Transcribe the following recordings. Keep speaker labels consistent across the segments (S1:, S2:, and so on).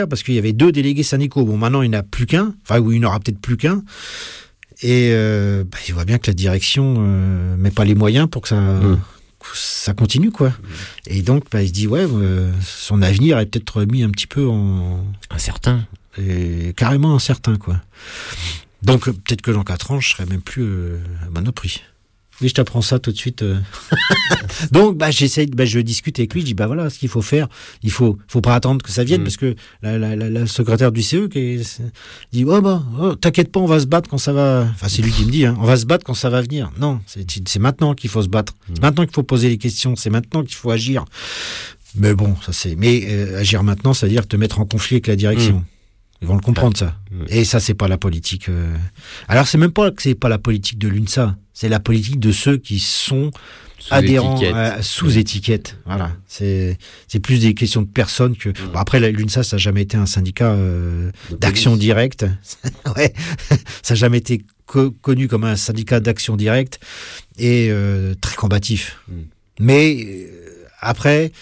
S1: parce qu'il y avait 2 délégués syndicaux. Bon, maintenant, il n'y en a plus qu'un. Enfin, oui, il n'y en aura peut-être plus qu'un. Et il voit bien que la direction met pas les moyens pour que ça continue, quoi. Et donc, il se dit, son avenir est peut-être mis un petit peu en...
S2: Incertain.
S1: Et carrément incertain, quoi. Donc, peut-être que dans 4 ans, je serai même plus à Monoprix. Oui, je t'apprends ça tout de suite. Donc, je discute avec lui, je dis, voilà, ce qu'il faut faire, il faut pas attendre que ça vienne, parce que la secrétaire du CE dit, t'inquiète pas, on va se battre quand ça va, enfin, c'est lui qui me dit, on va se battre quand ça va venir. Non, c'est maintenant qu'il faut se battre. C'est maintenant qu'il faut poser les questions, c'est maintenant qu'il faut agir. Mais bon, agir maintenant, c'est-à-dire te mettre en conflit avec la direction. Ils vont le comprendre, ça. Et ça, c'est pas la politique. Alors, c'est même pas que c'est pas la politique de l'UNSA. C'est la politique de ceux qui sont adhérents sous étiquette. Voilà. C'est plus des questions de personnes que. Bon, après, l'UNSA, ça n'a jamais été un syndicat d'action directe. Ouais. Ça n'a jamais été connu comme un syndicat d'action directe et très combatif. Mais après.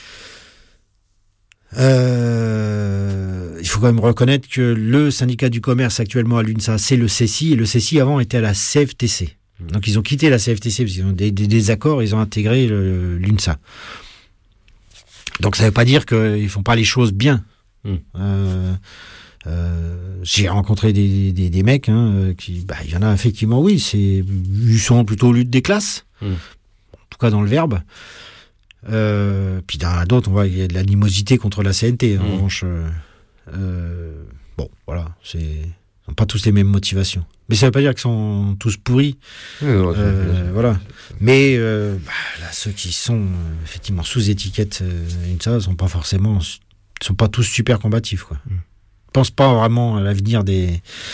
S1: Il faut quand même reconnaître que le syndicat du commerce actuellement à l'UNSA, c'est le CECI, et le CECI avant était à la CFTC. Donc ils ont quitté la CFTC parce qu'ils ont des désaccords, ils ont intégré l'UNSA. Donc ça ne veut pas dire qu'ils font pas les choses bien. J'ai rencontré des mecs qui, il y en a effectivement, oui, ils sont plutôt lutte des classes, en tout cas dans le verbe. Puis dans d'autres, on voit qu'il y a de l'animosité contre la CNT. En revanche, voilà, ils n'ont pas tous les mêmes motivations. Mais ça ne veut pas dire qu'ils sont tous pourris. Voilà. Mais ceux qui sont effectivement sous étiquette UNSA sont pas tous super combatifs, quoi. Je pense pas vraiment à l'avenir de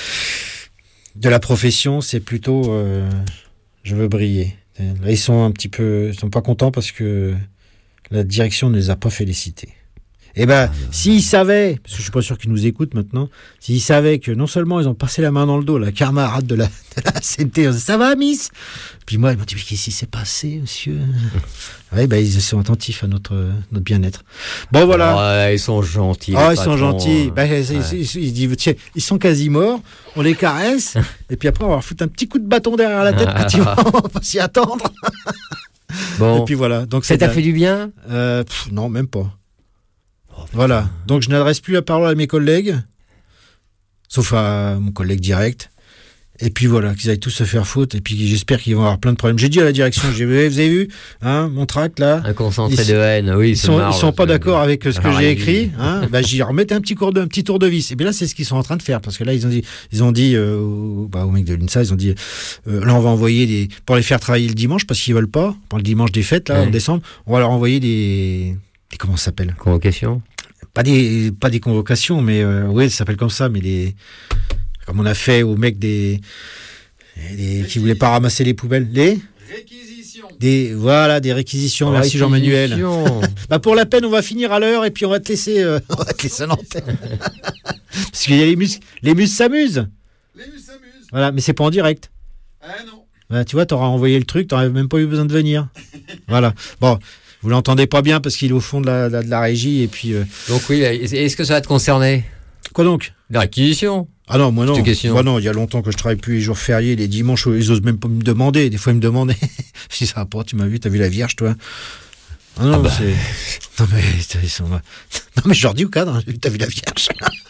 S1: la profession. C'est plutôt je veux briller. Là, ils sont pas contents parce que la direction ne les a pas félicités. Eh s'ils savaient, parce que je suis pas sûr qu'ils nous écoutent maintenant, s'ils savaient que non seulement ils ont passé la main dans le dos, la camarade de la CNT, ça va, Miss? Puis moi, ils m'ont dit, mais qu'est-ce qui s'est passé, monsieur? Oui, ils sont attentifs à notre bien-être. Bon, voilà.
S2: Ils sont gentils.
S1: Ils sont gentils. Ils sont quasi morts, on les caresse, et puis après, on va leur foutre un petit coup de bâton derrière la tête, on va pas s'y attendre.
S2: Bon.
S1: Et puis voilà. Donc,
S2: ça t'a fait du bien?
S1: Non, même pas. Voilà, donc je n'adresse plus la parole à mes collègues, sauf à mon collègue direct. Et puis voilà, qu'ils aillent tous se faire foutre. Et puis j'espère qu'ils vont avoir plein de problèmes. J'ai dit à la direction, vous avez vu, mon tract là,
S2: un concentré de haine. Oui,
S1: ils sont pas d'accord avec ce que j'ai écrit. J'y remets un petit tour de vis. Et bien là, c'est ce qu'ils sont en train de faire, parce que là, ils ont dit au mec de l'UNSA, ils ont dit, là, on va envoyer pour les faire travailler le dimanche, parce qu'ils veulent pas, pour le dimanche des fêtes là, en décembre, on va leur envoyer des comment ça s'appelle?
S2: Convocations.
S1: Pas des convocations, mais ça s'appelle comme ça, mais comme on a fait aux mecs qui voulaient pas ramasser les poubelles, des réquisitions. Des réquisitions. Merci Jean-Manuel. Pour la peine, on va finir à l'heure et puis on va te laisser à l'antenne. Parce qu'il y a les mus s'amusent. Les mus s'amusent. Voilà, mais c'est pas en direct. Ah non. Tu vois, t'auras envoyé le truc, t'aurais même pas eu besoin de venir. Voilà. Bon. Vous l'entendez pas bien parce qu'il est au fond de la régie et puis.
S2: Donc oui, est-ce que ça va te concerner?
S1: Quoi donc?
S2: La réquisition.
S1: Ah non, moi non. Il y a longtemps que je travaille plus les jours fériés, les dimanches, ils osent même pas me demander. Des fois, ils me demandaient. Je dis, ça va pas, tu m'as vu, t'as vu la Vierge, toi? Ah non, c'est. Non mais je leur dis au cadre, t'as vu la Vierge?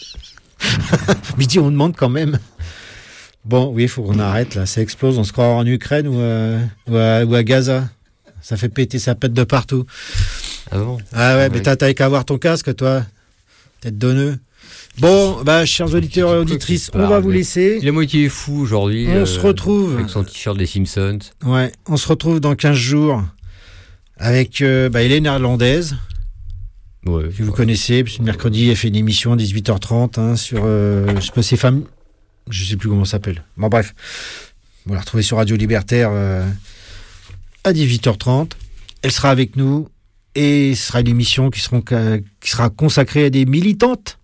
S1: Midi, on demande quand même. Bon, oui, il faut qu'on arrête là, ça explose, on se croit en Ukraine ou à Gaza. Ça fait péter, ça pète de partout.
S2: Ah bon?
S1: Ah ouais, mais t'as qu'à avoir ton casque, toi. Tête de nœud. Bon, chers auditeurs et auditrices, on va vous laisser.
S2: Il est moitié fou aujourd'hui.
S1: On se retrouve.
S2: Avec son t-shirt des Simpsons.
S1: Ouais, on se retrouve dans 15 jours avec Hélène Néerlandaise. Ouais, que vous connaissez. Puis mercredi, elle fait une émission à 18h30 sur, je sais pas, ces femmes. Je sais plus comment ça s'appelle. Bon, bref. On va la retrouver sur Radio Libertaire. À 18h30, elle sera avec nous et ce sera une émission qui sera consacrée à des militantes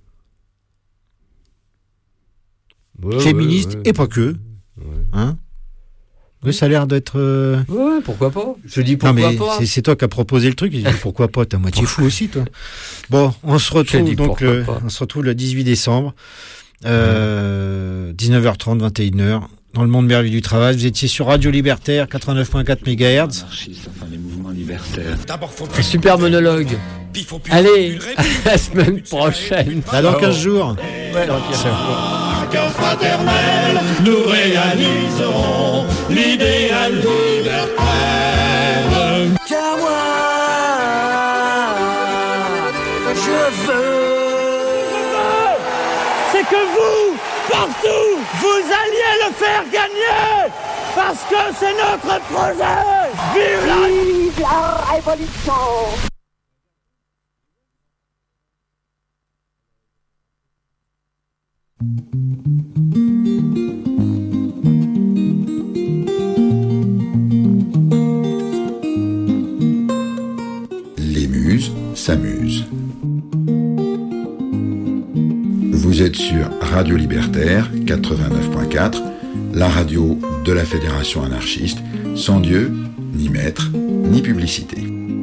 S1: féministes et pas que. Oui, ça a l'air d'être...
S2: Ouais, pourquoi pas. Je dis
S1: Non,
S2: pourquoi
S1: mais
S2: pas.
S1: c'est toi qui as proposé le truc. Il dit, pourquoi pas, t'es à moitié fou aussi, toi. Bon, on se
S2: J'ai dit
S1: retrouve
S2: pourquoi pas.
S1: on se retrouve le 18 décembre, 19h30, 21h, dans le monde merveilleux du travail. Vous étiez sur Radio Libertaire, 89.4 MHz.
S3: Enfin, les mouvements libertaires.
S2: Un super monologue. Allez, à la semaine prochaine.
S1: Là, dans 15 jours.
S2: Ouais, dans 15 jours.
S4: Cœur fraternel, nous réaliserons l'idéal libertaire.
S5: Car moi, je veux.
S6: C'est que vous, partout, vous alliez le faire gagner. Parce que c'est notre projet. Vive la révolution.
S7: Les muses s'amusent. Vous êtes sur Radio Libertaire 89.4, la radio de la Fédération anarchiste, sans Dieu, ni maître, ni publicité.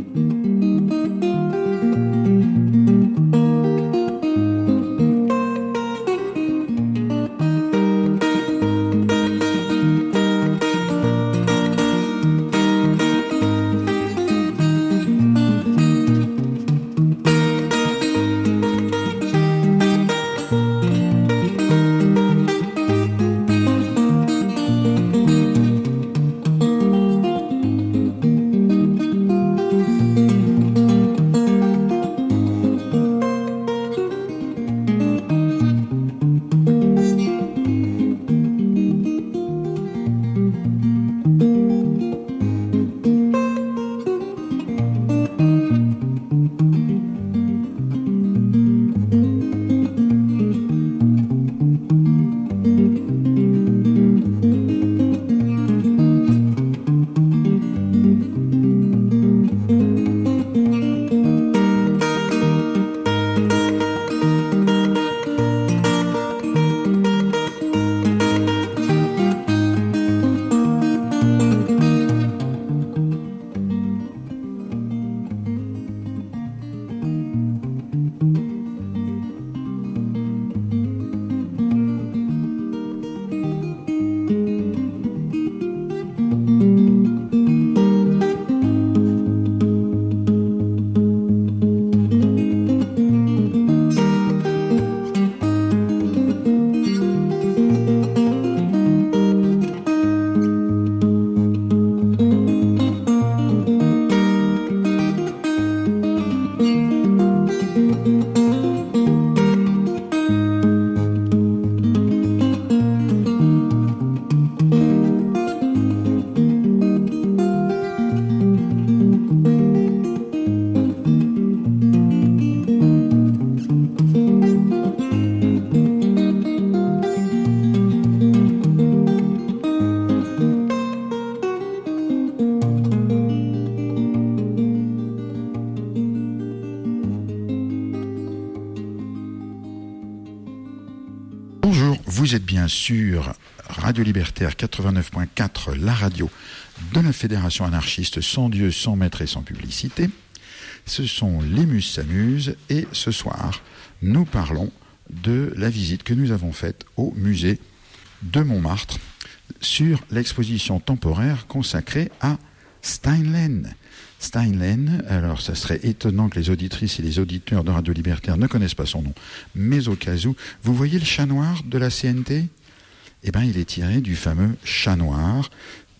S7: Vous êtes bien sûr Radio Libertaire 89.4, la radio de la Fédération anarchiste, sans Dieu, sans maître et sans publicité. Ce sont les muses s'amusent et ce soir, nous parlons de la visite que nous avons faite au musée de Montmartre sur l'exposition temporaire consacrée à Steinlen. Steinlen, alors ça serait étonnant que les auditrices et les auditeurs de Radio Libertaire ne connaissent pas son nom, mais au cas où, vous voyez le chat noir de la CNT ? Eh bien, il est tiré du fameux chat noir,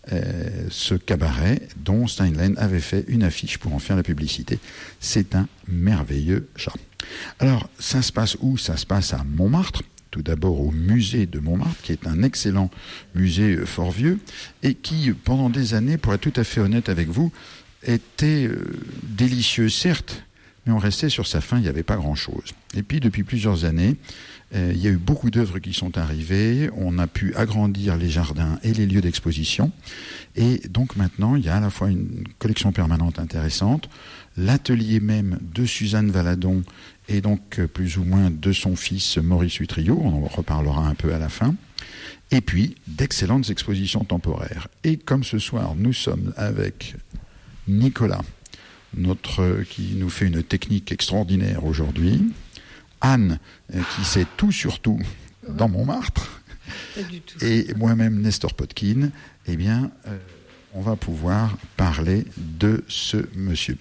S7: ce cabaret dont Steinlen avait fait une affiche pour en faire la publicité. C'est un merveilleux chat. Alors, ça se passe où ? Ça se passe à Montmartre. Tout d'abord au musée de Montmartre, qui est un excellent musée fort vieux, et qui, pendant des années, pour être tout à fait honnête avec vous, était délicieux, certes, mais on restait sur sa fin, il n'y avait pas grand-chose. Et puis, depuis plusieurs années, il y a eu beaucoup d'œuvres qui sont arrivées, on a pu agrandir les jardins et les lieux d'exposition, et donc maintenant, il y a à la fois une collection permanente intéressante, l'atelier même de Suzanne Valadon, et donc plus ou moins de son fils Maurice Utrillo, on en reparlera un peu à la fin, Et puis, d'excellentes expositions temporaires. Et comme ce soir, nous sommes avec Nicolas, qui nous fait une technique extraordinaire aujourd'hui, Anne, qui sait tout sur tout dans Montmartre,
S8: pas du tout.
S7: Et moi-même, Nestor Potkin, eh bien, on va pouvoir parler de ce monsieur.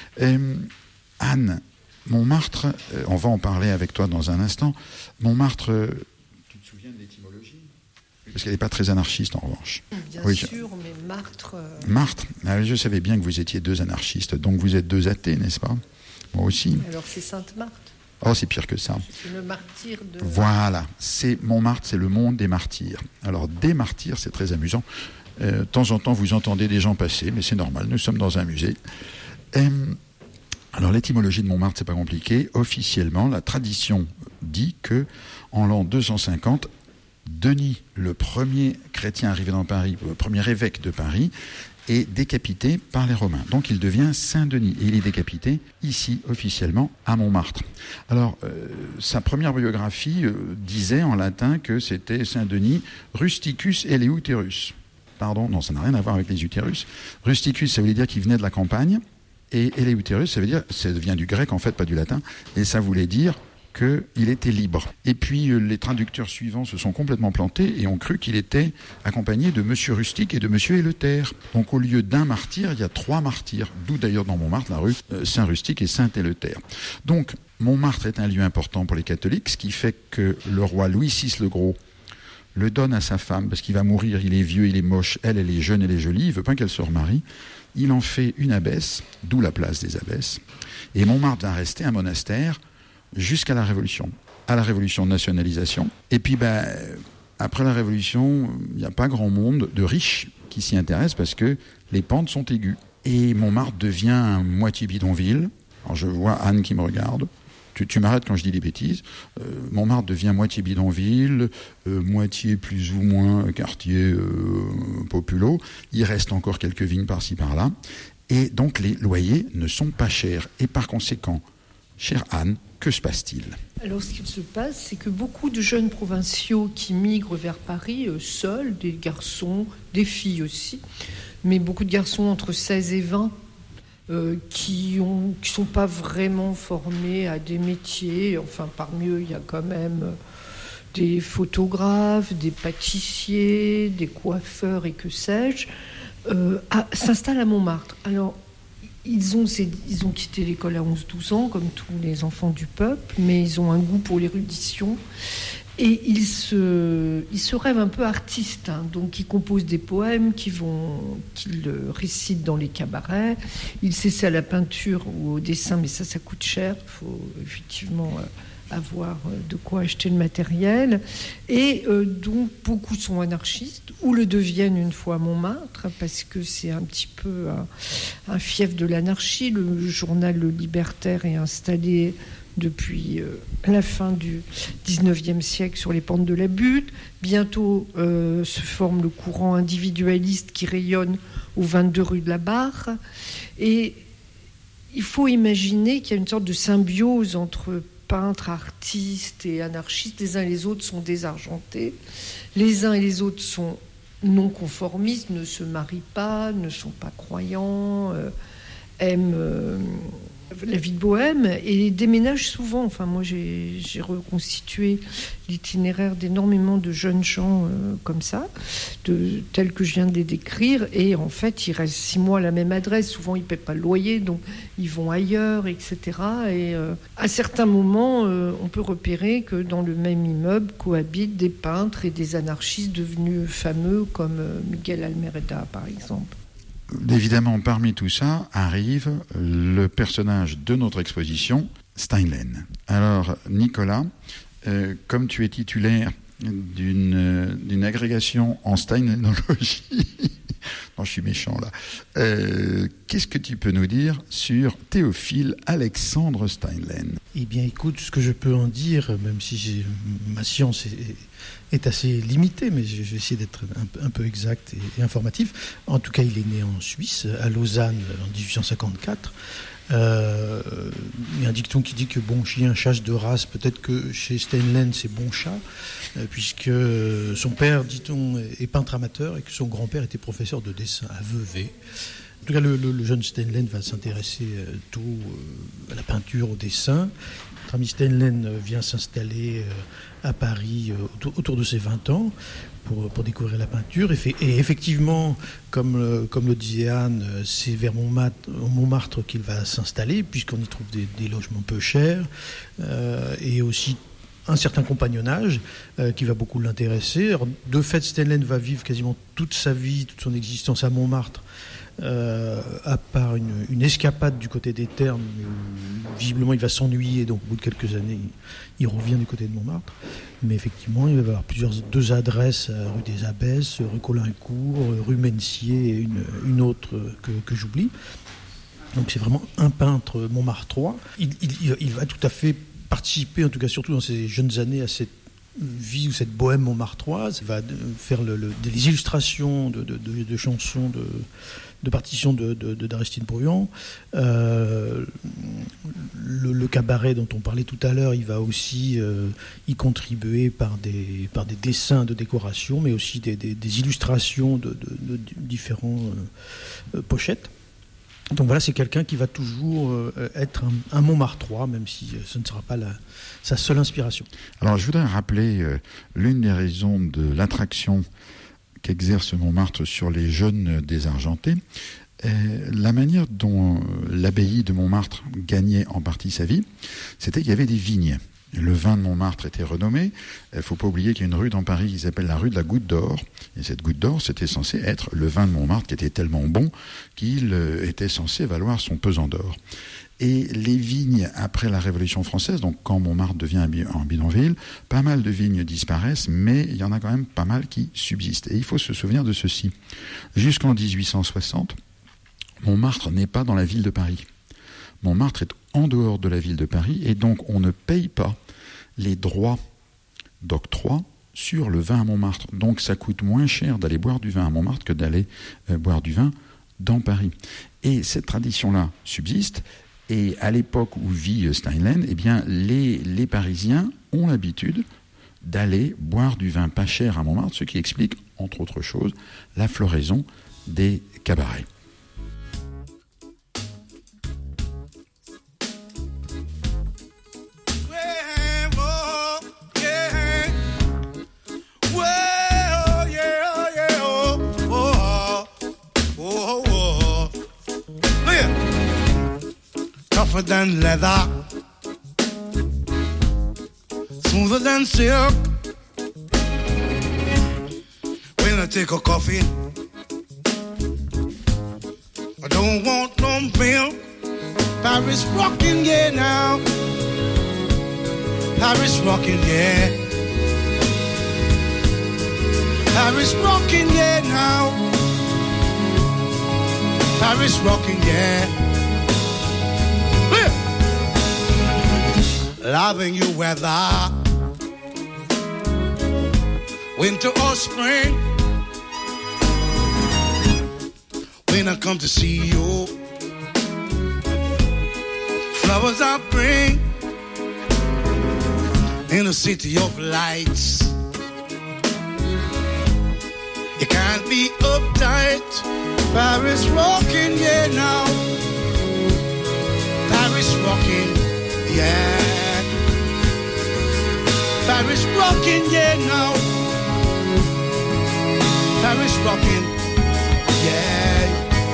S7: Anne, Montmartre, on va en parler avec toi dans un instant. Montmartre, tu te souviens de l'étymologie ? Parce qu'elle n'est pas très anarchiste en revanche.
S8: Bien sûr, mais Martre...
S7: Martre, je savais bien que vous étiez 2 anarchistes, donc vous êtes 2 athées, n'est-ce pas ? Moi aussi.
S8: Alors c'est Sainte-Marthe.
S7: Oh, c'est pire que ça.
S8: C'est le martyr de...
S7: Voilà, Montmartre, c'est le monde des martyrs. Alors, des martyrs, c'est très amusant. De temps en temps, vous entendez des gens passer, mais c'est normal, nous sommes dans un musée. Alors, l'étymologie de Montmartre, c'est pas compliqué. Officiellement, la tradition dit que, en l'an 250, Denis, le premier chrétien arrivé dans Paris, le premier évêque de Paris, est décapité par les Romains. Donc il devient Saint-Denis et il est décapité ici officiellement à Montmartre. Alors sa première biographie disait en latin que c'était Saint-Denis rusticus eleuterus. Pardon, non, ça n'a rien à voir avec les utérus. Rusticus, ça voulait dire qu'il venait de la campagne, et eleuterus, ça vient du grec en fait, pas du latin, et ça voulait dire qu'il était libre. Et puis les traducteurs suivants se sont complètement plantés et ont cru qu'il était accompagné de Monsieur Rustique et de Monsieur Éleuthère. Donc au lieu d'un martyr, il y a 3 martyrs, d'où d'ailleurs dans Montmartre la rue Saint-Rustique et Saint-Éleuthère. Donc Montmartre est un lieu important pour les catholiques, ce qui fait que le roi Louis VI le Gros le donne à sa femme, parce qu'il va mourir, il est vieux, il est moche, elle est jeune, elle est jolie, il ne veut pas qu'elle se remarie. Il en fait une abbesse, d'où la place des abbesses. Et Montmartre va rester un monastère jusqu'à la Révolution. À la Révolution de nationalisation. Et puis, après la Révolution, il n'y a pas grand monde de riches qui s'y intéressent parce que les pentes sont aiguës. Et Montmartre devient un moitié bidonville. Alors, je vois Anne qui me regarde. Tu m'arrêtes quand je dis des bêtises. Montmartre devient moitié bidonville, moitié plus ou moins quartier populo. Il reste encore quelques vignes par-ci par-là. Et donc, les loyers ne sont pas chers. Et par conséquent, chère Anne, que se passe-t-il ?
S8: Alors, ce qu'il se passe, c'est que beaucoup de jeunes provinciaux qui migrent vers Paris, seuls, des garçons, des filles aussi, mais beaucoup de garçons entre 16 et 20, qui sont pas vraiment formés à des métiers. Enfin, parmi eux, il y a quand même des photographes, des pâtissiers, des coiffeurs et que sais-je, s'installent à Montmartre. Alors, ils ont quitté l'école à 11-12 ans, comme tous les enfants du peuple, mais ils ont un goût pour l'érudition. Et ils se rêvent un peu artistes, hein. Donc ils composent des poèmes qu'ils récitent dans les cabarets. Ils s'essaient à la peinture ou au dessin, mais ça coûte cher. Il faut effectivement avoir de quoi acheter le matériel. Et donc beaucoup sont anarchistes, ou le deviennent une fois à Montmartre, parce que c'est un petit peu un fief de l'anarchie. Le journal Le Libertaire est installé depuis la fin du 19e siècle sur les pentes de la butte. Bientôt se forme le courant individualiste qui rayonne aux 22 rue de la Barre. Et il faut imaginer qu'il y a une sorte de symbiose entre peintres, artistes et anarchistes. Les uns et les autres sont désargentés. Les uns et les autres sont non conformistes, ne se marient pas, ne sont pas croyants, aiment la vie de bohème et déménagent souvent. Enfin, moi, j'ai reconstitué l'itinéraire d'énormément de jeunes gens comme ça, tels que je viens de les décrire. Et en fait, ils restent 6 mois à la même adresse. Souvent, ils ne paient pas le loyer, donc ils vont ailleurs, etc. Et à certains moments, on peut repérer que dans le même immeuble cohabitent des peintres et des anarchistes devenus fameux, comme Miguel Almereda, par exemple.
S7: Évidemment, parmi tout ça, arrive le personnage de notre exposition, Steinlen. Alors, Nicolas, comme tu es titulaire d'une agrégation en steinlenologie, non, je suis méchant là, qu'est-ce que tu peux nous dire sur Théophile Alexandre Steinlen ?
S9: Eh bien, écoute, ce que je peux en dire, même si ma science est assez limitée, mais je vais essayer d'être un peu exact et informatif. En tout cas, il est né en Suisse, à Lausanne, en 1854. Il y a un dicton qui dit que bon chien chasse de race. Peut-être que chez Steinlen, c'est bon chat, puisque son père, dit-on, est peintre amateur et que son grand-père était professeur de dessin à Vevey. En tout cas, le jeune Steinlen va s'intéresser tôt à la peinture, au dessin. Notre ami Steinlen vient s'installer à Paris autour de ses 20 ans pour découvrir la peinture. Et effectivement, comme le disait Anne, c'est vers Montmartre qu'il va s'installer, puisqu'on y trouve des logements peu chers et aussi un certain compagnonnage qui va beaucoup l'intéresser. Alors, de fait, Steinlen va vivre quasiment toute sa vie, toute son existence à Montmartre, à part une escapade du côté des Thermes, où visiblement il va s'ennuyer, donc au bout de quelques années il revient du côté de Montmartre. Mais effectivement il va avoir deux adresses, rue des Abbesses, rue Caulaincourt, rue Mencier et une autre que j'oublie. Donc c'est vraiment un peintre montmartrois. Il va tout à fait participer, en tout cas surtout dans ses jeunes années, à cette vie ou cette bohème montmartroise. Il va faire des illustrations de chansons, de partitions d'Aristide Bruand. Le cabaret dont on parlait tout à l'heure, il va aussi y contribuer par des dessins de décoration, mais aussi des illustrations de différents pochettes. Donc voilà, c'est quelqu'un qui va toujours être un Montmartrois, même si ce ne sera pas sa seule inspiration.
S7: Alors je voudrais rappeler l'une des raisons de l'attraction qu'exerce Montmartre sur les jeunes désargentés, la manière dont l'abbaye de Montmartre gagnait en partie sa vie, c'était qu'il y avait des vignes. Le vin de Montmartre était renommé. Il ne faut pas oublier qu'il y a une rue dans Paris qui s'appelle la rue de la Goutte d'Or. Et cette Goutte d'Or, c'était censé être le vin de Montmartre qui était tellement bon qu'il était censé valoir son pesant d'or. Et les vignes, après la Révolution française, donc quand Montmartre devient un bidonville, pas mal de vignes disparaissent, mais il y en a quand même pas mal qui subsistent. Et il faut se souvenir de ceci. Jusqu'en 1860, Montmartre n'est pas dans la ville de Paris. Montmartre est en dehors de la ville de Paris et donc on ne paye pas les droits d'octroi sur le vin à Montmartre. Donc ça coûte moins cher d'aller boire du vin à Montmartre que d'aller boire du vin dans Paris. Et cette tradition-là subsiste. Et à l'époque où vit Steinlen, eh bien, les Parisiens ont l'habitude d'aller boire du vin pas cher à Montmartre, ce qui explique, entre autres choses, la floraison des cabarets.
S10: Tougher than leather, smoother than silk. When I take a coffee, I don't want no milk. Paris rockin', yeah, now. Paris rockin', yeah. Paris rockin', yeah, now. Paris rockin', yeah. Loving you weather, winter or spring. When I come to see you, flowers I bring in a city of lights. You can't be uptight. Paris rocking, yeah, now. Paris rocking, yeah. Paris rockin', yeah, now. Paris rockin', yeah.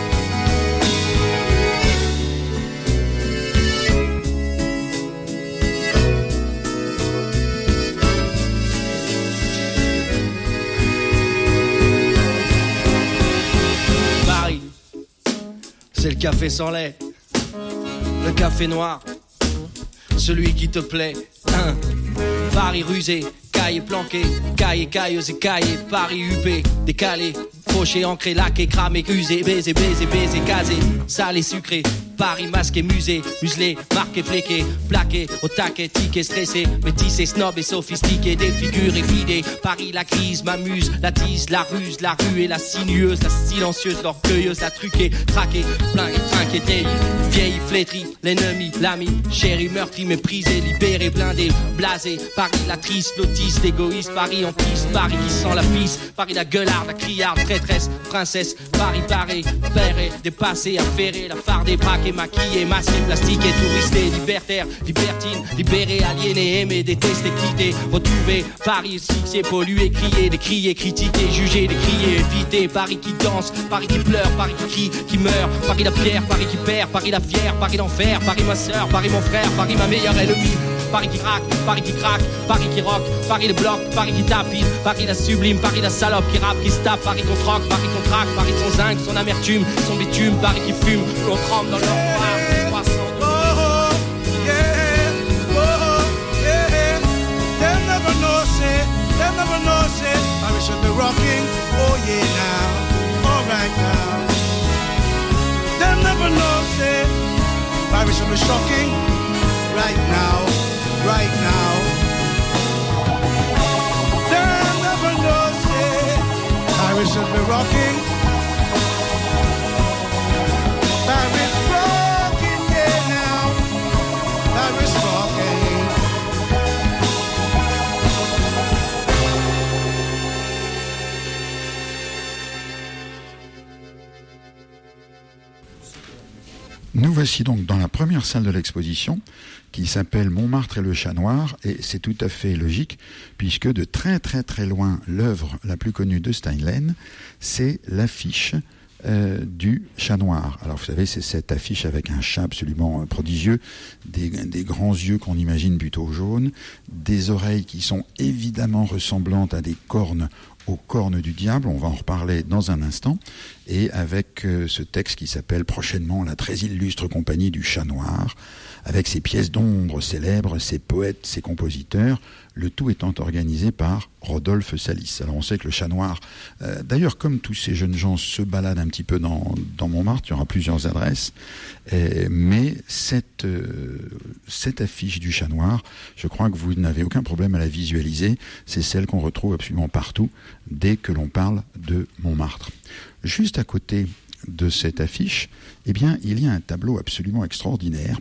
S11: Paris, c'est le café sans lait, le café noir, celui qui te plaît, hein. Paris rusé, caille planqué, caille, cailleuse et caillé, Paris huppé, décalé, fauché, ancré, laqué, cramé, usé, baisé, baisé, baisé, casé, salé, sucré, Paris masqué, musée, muselé, marqué, fléqué, plaqué, au taquet, tiqué, stressé, métissé, snob et sophistiqué, des figures évidées. Paris, la crise m'amuse, la tise, la ruse, la rue et la sinueuse, la silencieuse, l'orgueilleuse, la truquée, traquée, plein et trinquée, vieille flétrie, l'ennemi, l'ami, chéri, meurtri, méprisé, libéré, blindé, blasé. Paris, la triste, l'autiste, l'égoïste, Paris en piste, Paris qui sent la pisse, Paris la gueularde, la criarde, traîtresse, princesse, Paris paré, péré, dépassé, affairé, la fardée, braquée, maquillée, masquée, plastiquée, touristée, libertaire, libertine, libéré, aliéné, aimé, détesté, quitté, retrouvé, Paris c'est pollué, crié, décrié, critiqué, jugé, décrié, évité, Paris qui danse, Paris qui pleure, Paris qui crie, qui meurt, Paris la pierre, Paris qui perd, Paris la fière, Paris l'enfer, Paris ma sœur, Paris mon frère, Paris ma meilleure ennemie. Paris qui craque, Paris qui craque, Paris qui rock, Paris le bloc, Paris qui tapine, Paris la sublime, Paris la salope qui rappe, qui se tape, Paris qu'on troque, Paris qu'on traque, Paris son zinc, son amertume, son bitume, Paris qui fume, l'on trempe dans leur noir, 300.
S10: They'll never know, say, Paris should be rocking, oh yeah now, alright now. They'll never know, say, Paris should be shocking, right now, right now. They'll never know, say, Paris should be rocking. Paris rocking, yeah now, Paris rocking.
S7: Nous voici donc dans la première salle de l'exposition qui s'appelle Montmartre et le chat noir, et c'est tout à fait logique puisque de très très très loin, l'œuvre la plus connue de Steinlen, c'est l'affiche du chat noir. Alors vous savez, c'est cette affiche avec un chat absolument prodigieux, des grands yeux qu'on imagine plutôt jaunes, des oreilles qui sont évidemment ressemblantes à des cornes aux cornes du diable, on va en reparler dans un instant, et avec ce texte qui s'appelle prochainement La très illustre compagnie du chat noir, avec ses pièces d'ombre célèbres, ses poètes, ses compositeurs, le tout étant organisé par Rodolphe Salis. Alors on sait que le chat noir, d'ailleurs comme tous ces jeunes gens se baladent un petit peu dans Montmartre, il y aura plusieurs adresses, mais cette affiche du chat noir, je crois que vous n'avez aucun problème à la visualiser, c'est celle qu'on retrouve absolument partout dès que l'on parle de Montmartre. Juste à côté de cette affiche, eh bien, il y a un tableau absolument extraordinaire,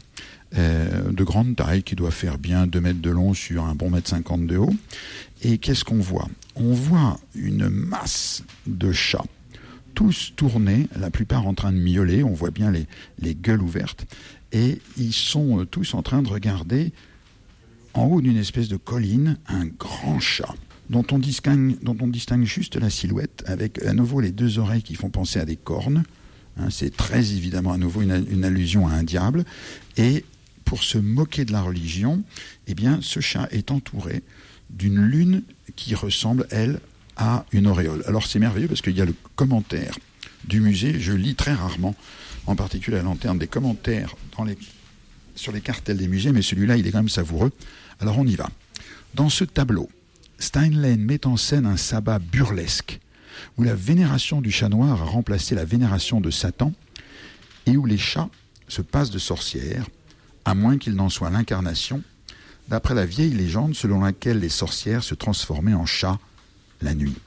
S7: de grande taille, qui doit faire bien 2 mètres de long sur un bon 1,50 m de haut. Et qu'est-ce qu'on voit ? On voit une masse de chats, tous tournés, la plupart en train de miauler, on voit bien les gueules ouvertes, et ils sont tous en train de regarder en haut d'une espèce de colline un grand chat, dont on distingue juste la silhouette, avec à nouveau les 2 oreilles qui font penser à des cornes. C'est très évidemment à nouveau une allusion à un diable. Et pour se moquer de la religion, eh bien, ce chat est entouré d'une lune qui ressemble, elle, à une auréole. Alors c'est merveilleux parce qu'il y a le commentaire du musée, je lis très rarement, en particulier à la lanterne, des commentaires sur les cartels des musées, mais celui-là, il est quand même savoureux. Alors on y va. Dans ce tableau, Steinlen met en scène un sabbat burlesque, où la vénération du chat noir a remplacé la vénération de Satan, et où les chats se passent de sorcières, à moins qu'ils n'en soient l'incarnation, d'après la vieille légende selon laquelle les sorcières se transformaient en chats la nuit.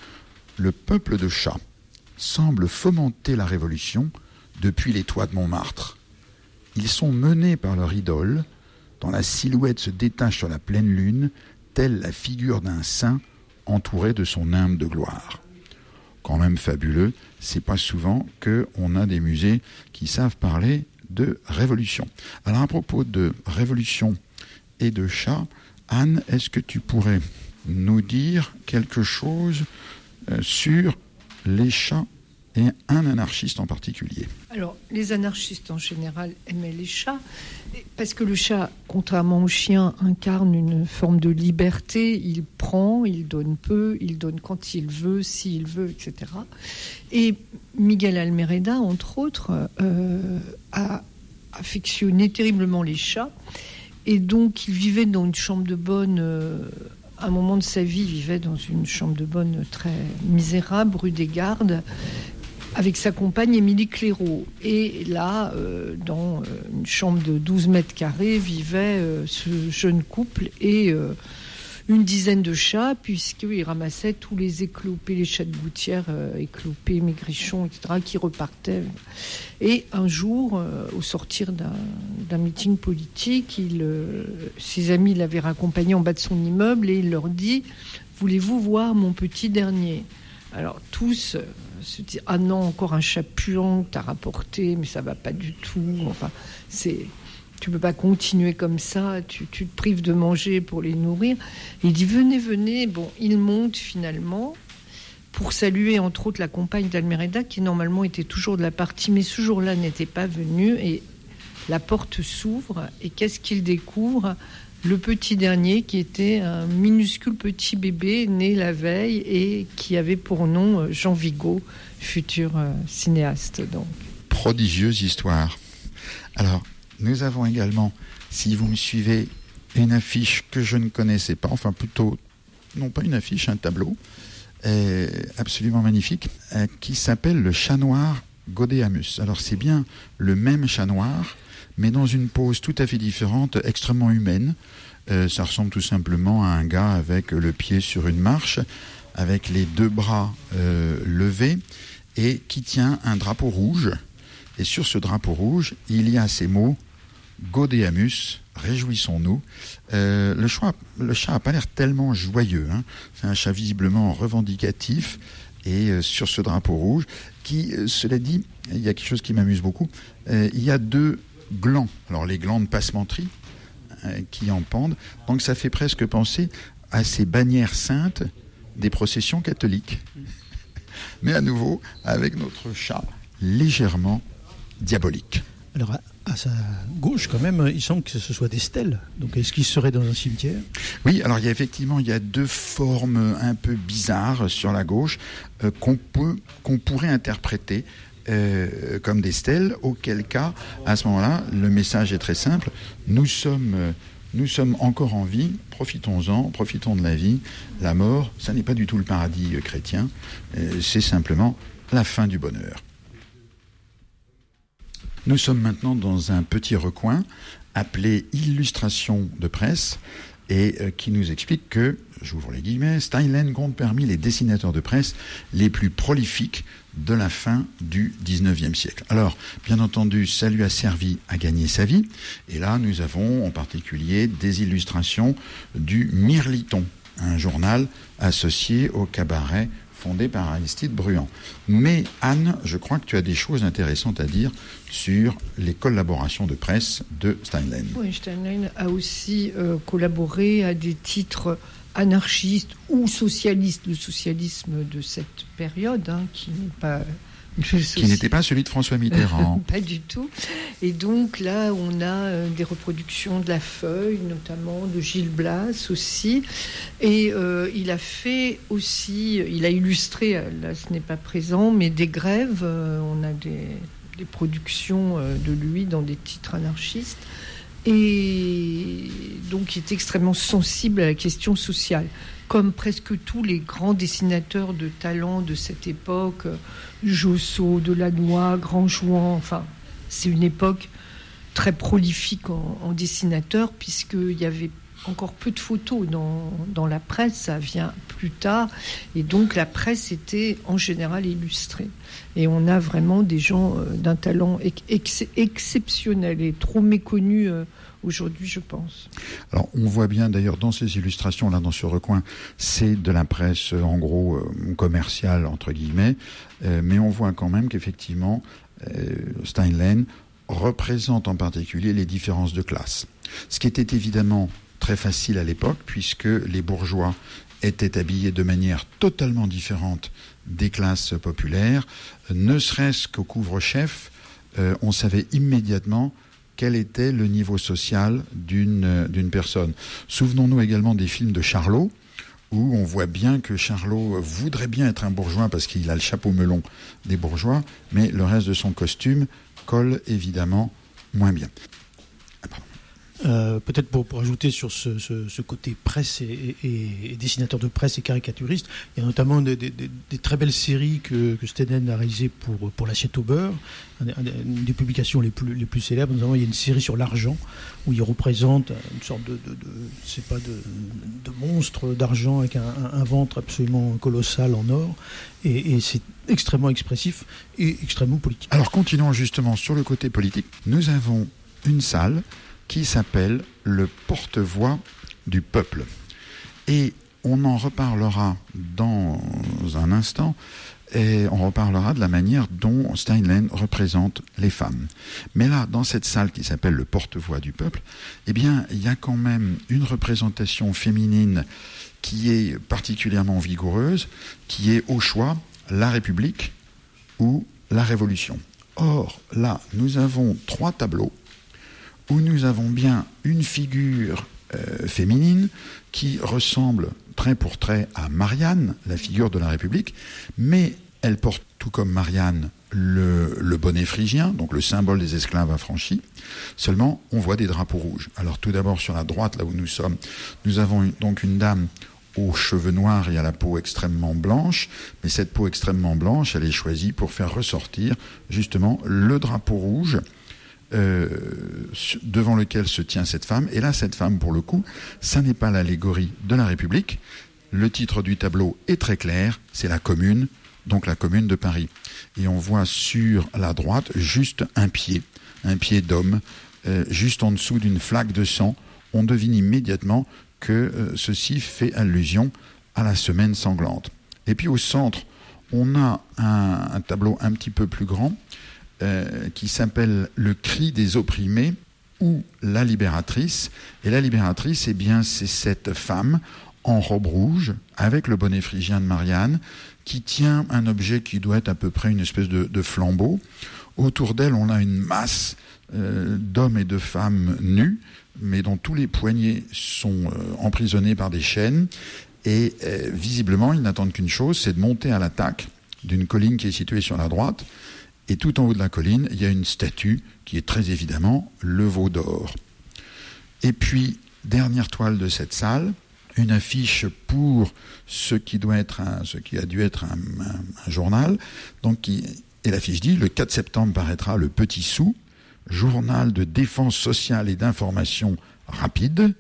S7: Le peuple de chats semble fomenter la révolution depuis les toits de Montmartre. Ils sont menés par leur idole, dont la silhouette se détache sur la pleine lune, telle la figure d'un saint entouré de son nimbe de gloire. Quand même fabuleux, c'est pas souvent qu'on a des musées qui savent parler de révolution. Alors à propos de révolution et de chats, Anne, est-ce que tu pourrais nous dire quelque chose sur les chats et un anarchiste en particulier?
S8: Alors, les anarchistes en général aimaient les chats, parce que le chat, contrairement au chien, incarne une forme de liberté. Il prend, il donne peu, il donne quand il veut, s'il veut, etc. Et Miguel Almereda, entre autres, a affectionné terriblement les chats. Et donc, il vivait dans une chambre de bonne... à un moment de sa vie, il vivait dans une chambre de bonne très misérable, rue des Gardes. avec sa compagne Émilie Clairaut. Et là, dans une chambre de 12 mètres carrés, vivait ce jeune couple et une dizaine de chats, puisqu'ils ramassaient tous les éclopés, les chats de gouttière, éclopés, maigrichons, etc., qui repartaient. Et un jour, au sortir d'un meeting politique, ses amis l'avaient raccompagné en bas de son immeuble et il leur dit « Voulez-vous voir mon petit dernier ?» Alors tous se disent « Ah non, encore un chat puant que t'as rapporté, mais ça va pas du tout. » Enfin, tu peux pas continuer comme ça, tu te prives de manger pour les nourrir. Il dit venez, venez. Bon, il monte finalement pour saluer entre autres la compagne d'Almereda qui normalement était toujours de la partie, mais ce jour-là n'était pas venue. Et la porte s'ouvre et qu'est-ce qu'il découvre ? Le petit dernier qui était un minuscule petit bébé né la veille et qui avait pour nom Jean Vigo, futur cinéaste. Donc.
S7: Prodigieuse histoire. Alors, nous avons également, si vous me suivez, une affiche que je ne connaissais pas, enfin plutôt, non pas une affiche, un tableau, absolument magnifique, qui s'appelle le chat noir Gaudéamus. Alors c'est bien le même chat noir, mais dans une pose tout à fait différente, extrêmement humaine. Ça ressemble tout simplement à un gars avec le pied sur une marche, avec les deux bras levés, et qui tient un drapeau rouge. Et sur ce drapeau rouge, il y a ces mots Gaudéamus, réjouissons-nous. Le chat n'a pas l'air tellement joyeux. Hein. C'est un chat visiblement revendicatif. Et sur ce drapeau rouge, qui, cela dit, il y a quelque chose qui m'amuse beaucoup. Il y a deux glands. Alors les glands de passementerie qui en pendent. Donc ça fait presque penser à ces bannières saintes des processions catholiques. Mais à nouveau, avec notre chat légèrement diabolique.
S9: Alors, à sa gauche, quand même, il semble que ce soit des stèles. Donc, est-ce qu'il serait dans un cimetière ?
S7: Oui, alors il y a deux formes un peu bizarres sur la gauche qu'on pourrait interpréter comme des stèles, auquel cas, à ce moment-là, le message est très simple. Nous sommes encore en vie, profitons-en, profitons de la vie. La mort, ça n'est pas du tout le paradis chrétien, c'est simplement la fin du bonheur. Nous sommes maintenant dans un petit recoin appelé Illustration de presse et qui nous explique que, j'ouvre les guillemets, Steinlen compte parmi les dessinateurs de presse les plus prolifiques de la fin du 19e siècle. Alors, bien entendu, ça lui a servi à gagner sa vie. Et là, nous avons en particulier des illustrations du Mirliton, un journal associé au cabaret fondé par Aristide Bruand. Mais Anne, je crois que tu as des choses intéressantes à dire sur les collaborations de presse de Steinlen.
S8: Oui, Steinlen a aussi collaboré à des titres anarchistes ou socialistes, le socialisme de cette période, hein, qui n'est pas...
S7: Qui n'était pas celui de François Mitterrand.
S8: Pas du tout. Et donc là, on a des reproductions de La Feuille, notamment de Gilles Blas aussi. Et il a fait aussi, il a illustré, là ce n'est pas présent, mais des grèves. On a des productions de lui dans des titres anarchistes. Et donc il est extrêmement sensible à la question sociale. Comme presque tous les grands dessinateurs de talent de cette époque, Josso, Delannoy, Grandjouan, enfin, c'est une époque très prolifique en dessinateurs, puisqu'il y avait encore peu de photos dans la presse, ça vient plus tard, et donc la presse était en général illustrée. Et on a vraiment des gens d'un talent exceptionnel et trop méconnu aujourd'hui, je pense.
S7: Alors, on voit bien d'ailleurs dans ces illustrations, là, dans ce recoin, c'est de la presse, en gros, commerciale, entre guillemets, mais on voit quand même qu'effectivement, Steinlen représente en particulier les différences de classe. Ce qui était évidemment très facile à l'époque, puisque les bourgeois étaient habillés de manière totalement différente des classes populaires, ne serait-ce qu'au couvre-chef, on savait immédiatement quel était le niveau social d'une personne. Souvenons-nous également des films de Charlot, où on voit bien que Charlot voudrait bien être un bourgeois parce qu'il a le chapeau melon des bourgeois, mais le reste de son costume colle évidemment moins bien.
S9: Peut-être pour ajouter sur ce côté presse et dessinateur de presse et caricaturiste, il y a notamment des très belles séries que Stenen a réalisées pour l'Assiette au beurre, une des publications les plus célèbres. Notamment, il y a une série sur l'argent où il représente une sorte de monstre d'argent avec un ventre absolument colossal en or, et c'est extrêmement expressif et extrêmement politique.
S7: Alors continuons justement sur le côté politique. Nous avons une salle qui s'appelle le porte-voix du peuple. Et on en reparlera dans un instant, et on reparlera de la manière dont Steinlen représente les femmes. Mais là, dans cette salle qui s'appelle le porte-voix du peuple, eh bien, il y a quand même une représentation féminine qui est particulièrement vigoureuse, qui est au choix la République ou la Révolution. Or, là, nous avons 3 tableaux où nous avons bien une figure féminine qui ressemble trait pour trait à Marianne, la figure de la République, mais elle porte, tout comme Marianne, le bonnet phrygien, donc le symbole des esclaves affranchis. Seulement, on voit des drapeaux rouges. Alors tout d'abord, sur la droite, là où nous sommes, nous avons donc une dame aux cheveux noirs et à la peau extrêmement blanche, mais cette peau extrêmement blanche, elle est choisie pour faire ressortir justement le drapeau rouge devant lequel se tient cette femme. Et là, cette femme, pour le coup, ça n'est pas l'allégorie de la République. Le titre du tableau est très clair, c'est la Commune, donc la Commune de Paris. Et on voit sur la droite juste un pied d'homme, juste en dessous d'une flaque de sang. On devine immédiatement que ceci fait allusion à la semaine sanglante. Et puis au centre, on a un tableau un petit peu plus grand, qui s'appelle « Le cri des opprimés » ou « La libératrice ». Et la libératrice, eh bien, c'est cette femme en robe rouge, avec le bonnet phrygien de Marianne, qui tient un objet qui doit être à peu près une espèce de flambeau. Autour d'elle, on a une masse d'hommes et de femmes nus, mais dont tous les poignets sont emprisonnés par des chaînes. Et visiblement, ils n'attendent qu'une chose, c'est de monter à l'attaque d'une colline qui est située sur la droite. Et tout en haut de la colline, il y a une statue qui est très évidemment le veau d'or. Et puis, dernière toile de cette salle, une affiche pour ce qui a dû être un journal. Et l'affiche dit, le 4 septembre paraîtra le Petit Sou, journal de défense sociale et d'information rapide.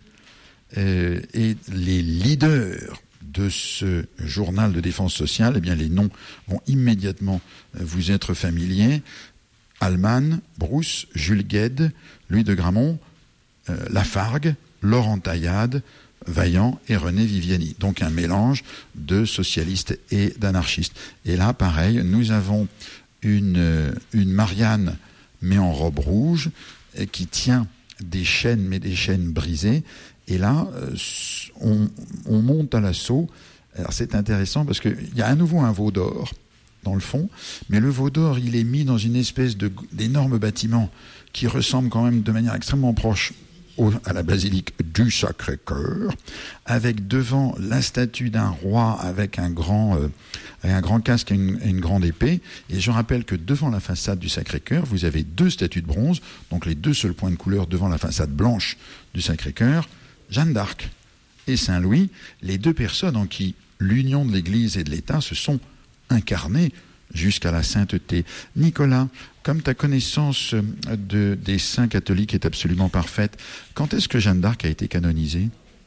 S7: Et les leaders de ce journal de défense sociale, eh bien, les noms vont immédiatement vous être familiers. Allman, Brousse, Jules Guesde, Louis de Gramont, Lafargue, Laurent Taillade, Vaillant et René Viviani. Donc un mélange de socialistes et d'anarchistes. Et là, pareil, nous avons une Marianne, mais en robe rouge, qui tient des chaînes, mais des chaînes brisées. Et là, on monte à l'assaut. Alors c'est intéressant parce qu'il y a à nouveau un veau d'or dans le fond, mais le veau d'or, il est mis dans une espèce d'énorme bâtiment qui ressemble quand même de manière extrêmement proche à la basilique du Sacré-Cœur, avec devant la statue d'un roi avec un grand casque et une grande épée. Et je rappelle que devant la façade du Sacré-Cœur, vous avez 2 statues de bronze, donc les 2 seuls points de couleur devant la façade blanche du Sacré-Cœur, Jeanne d'Arc et Saint-Louis, les 2 personnes en qui l'union de l'Église et de l'État se sont incarnées jusqu'à la sainteté. Nicolas, comme ta connaissance des saints catholiques est absolument parfaite, quand est-ce que Jeanne d'Arc a été canonisée ?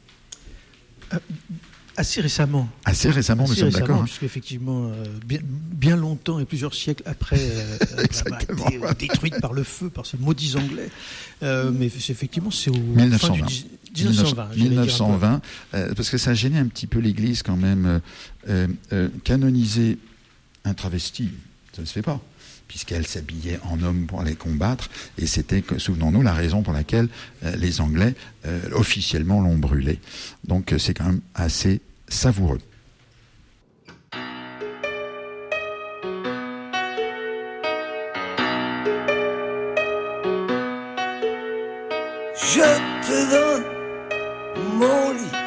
S9: Assez récemment.
S7: Assez récemment, nous sommes d'accord.
S9: Puisqu'effectivement, bien longtemps et plusieurs siècles après, elle a été détruite par le feu, par ces maudits Anglais. Mais effectivement, c'est au
S7: 1920.
S9: Fin du 1920,
S7: parce que ça a gêné un petit peu l'Église quand même. Canoniser un travesti, ça ne se fait pas, puisqu'elle s'habillait en homme pour aller combattre, et c'était, souvenons-nous, la raison pour laquelle les Anglais officiellement l'ont brûlé. Donc c'est quand même assez savoureux.
S5: Je te donne mon lit,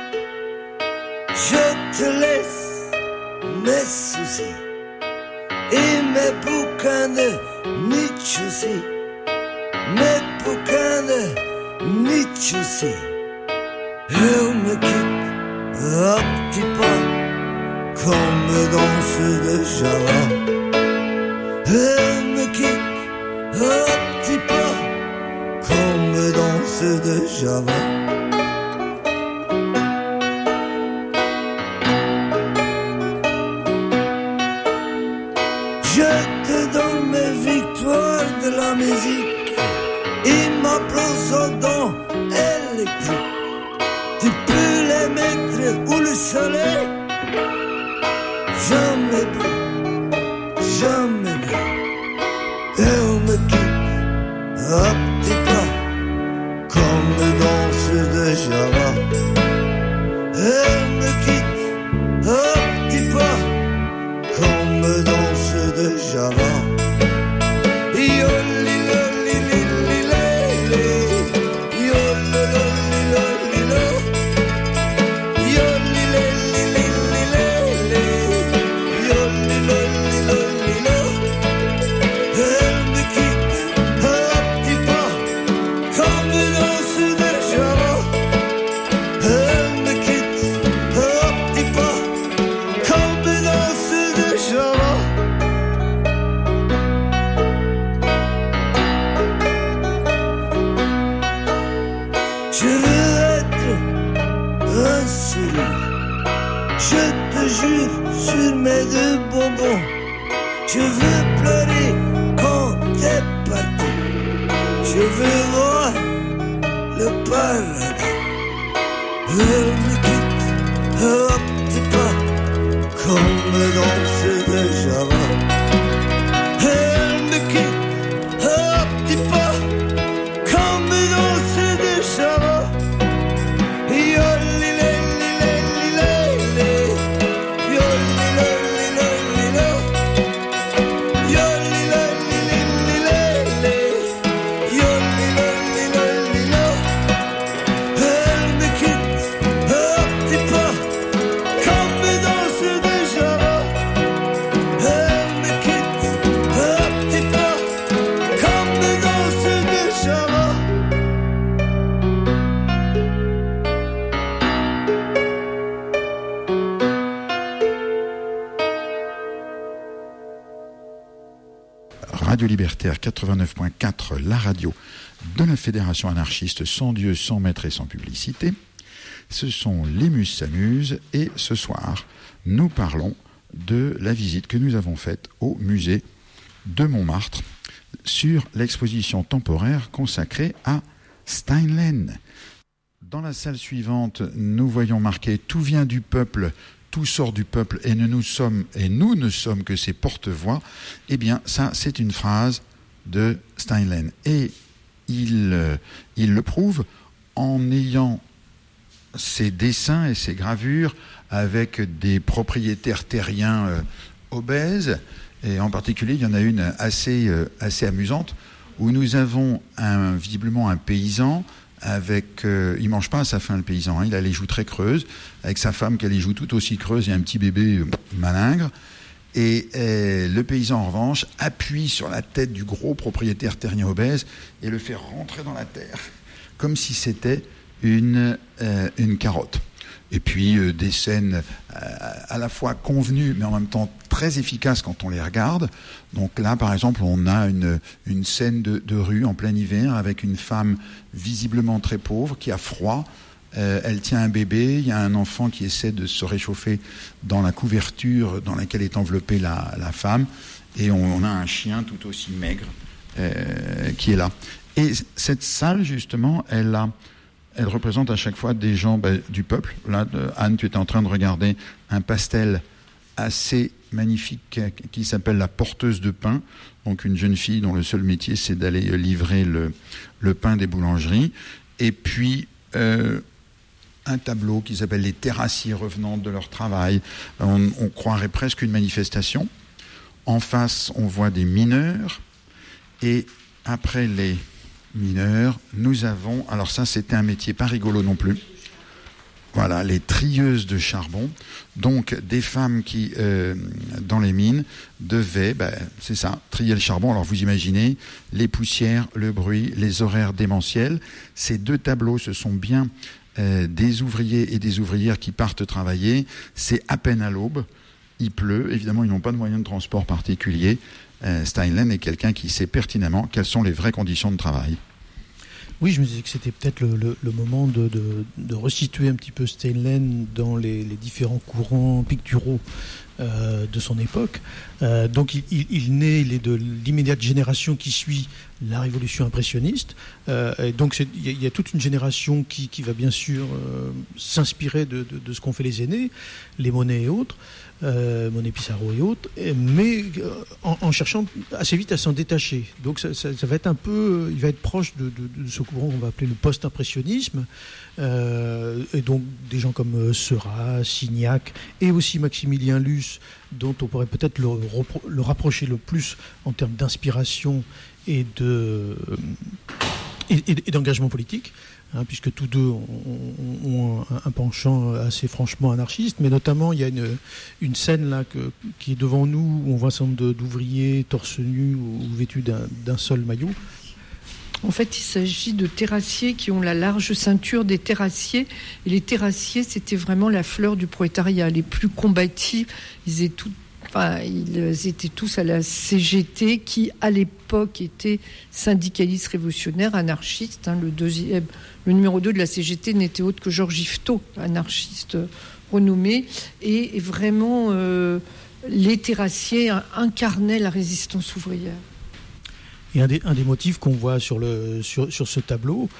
S5: je te laisse mes soucis et mes bouquins de Nietzsche aussi, mes bouquins de Nietzsche aussi. Elle me quitte un petit peu comme danse de Java. Elle me quitte un petit peu comme danse de Java. Je te donne mes victoires de la musique et ma brosse aux dents électrique. Tu peux les mettre où le soleil, jamais plus, jamais plus. Elle me quitte un petit pas comme danse de Java. Elle me quitte un petit pas comme danse de Java. Je veux pleurer quand t'es parti. Je veux voir le paradis. Elle me quitte un petit pas comme danse de Java. Elle me quitte un petit pas comme danse de Java.
S7: Radio Libertaire 89.4, la radio de la Fédération anarchiste sans Dieu, sans maître et sans publicité. Ce sont les Muses s'amusent et ce soir, nous parlons de la visite que nous avons faite au musée de Montmartre sur l'exposition temporaire consacrée à Steinlen. Dans la salle suivante, nous voyons marqué « Tout vient du peuple ». Tout sort du peuple et nous ne sommes que ses porte-voix. Eh bien, ça, c'est une phrase de Steinlen. Et il le prouve en ayant ses dessins et ses gravures avec des propriétaires terriens obèses. Et en particulier, il y en a une assez amusante où nous avons visiblement un paysan. Il mange pas à sa faim le paysan, hein, il a les joues très creuses, avec sa femme qui a les joues tout aussi creuses et un petit bébé malingre. Et le paysan en revanche appuie sur la tête du gros propriétaire terrien obèse et le fait rentrer dans la terre, comme si c'était une carotte. Et puis des scènes à la fois convenues mais en même temps très efficaces quand on les regarde. Donc là par exemple on a une scène de rue en plein hiver avec une femme visiblement très pauvre qui a froid. Elle tient un bébé, il y a un enfant qui essaie de se réchauffer dans la couverture dans laquelle est enveloppée la femme, et on a un chien tout aussi maigre qui est là. Et cette salle justement, elle représente à chaque fois des gens du peuple. Là, Anne, tu étais en train de regarder un pastel assez magnifique qui s'appelle la porteuse de pain. Donc une jeune fille dont le seul métier c'est d'aller livrer le pain des boulangeries. Et puis un tableau qui s'appelle les terrassiers revenant de leur travail. On croirait presque une manifestation. En face, on voit des mineurs. Et après les mineurs, nous avons... Alors ça, c'était un métier pas rigolo non plus. Voilà, les trieuses de charbon, donc des femmes qui, dans les mines, devaient, c'est ça, trier le charbon. Alors vous imaginez, les poussières, le bruit, les horaires démentiels. Ces deux tableaux, ce sont bien des ouvriers et des ouvrières qui partent travailler. C'est à peine à l'aube, il pleut, évidemment ils n'ont pas de moyens de transport particuliers. Steinlen est quelqu'un qui sait pertinemment quelles sont les vraies conditions de travail.
S9: Oui, je me disais que c'était peut-être le moment de resituer un petit peu Steinlen dans les différents courants picturaux de son époque. Donc il est de l'immédiate génération qui suit la révolution impressionniste. Et donc il y a toute une génération qui va bien sûr s'inspirer de ce qu'ont fait les aînés, les Monet et autres. Monet Pissarro et autres, mais en cherchant assez vite à s'en détacher. Donc ça va être un peu, il va être proche de ce courant qu'on va appeler le post-impressionnisme, et donc des gens comme Seurat, Signac et aussi Maximilien Luce, dont on pourrait peut-être le rapprocher le plus en termes d'inspiration et d'engagement politique. Puisque tous deux ont un penchant assez franchement anarchiste, mais notamment il y a une scène là qui est devant nous où on voit un certain nombre d'ouvriers torse nu ou vêtus d'un seul maillot.
S8: En fait, il s'agit de terrassiers qui ont la large ceinture des terrassiers. Et les terrassiers, c'était vraiment la fleur du prolétariat, les plus combatifs. Ils étaient tous à la CGT, qui à l'époque était syndicaliste révolutionnaire, anarchiste. Le numéro 2 de la CGT n'était autre que Georges Yvetot, anarchiste renommé. Et vraiment, les terrassiers incarnaient la résistance ouvrière.
S9: Et un des motifs qu'on voit sur ce tableau,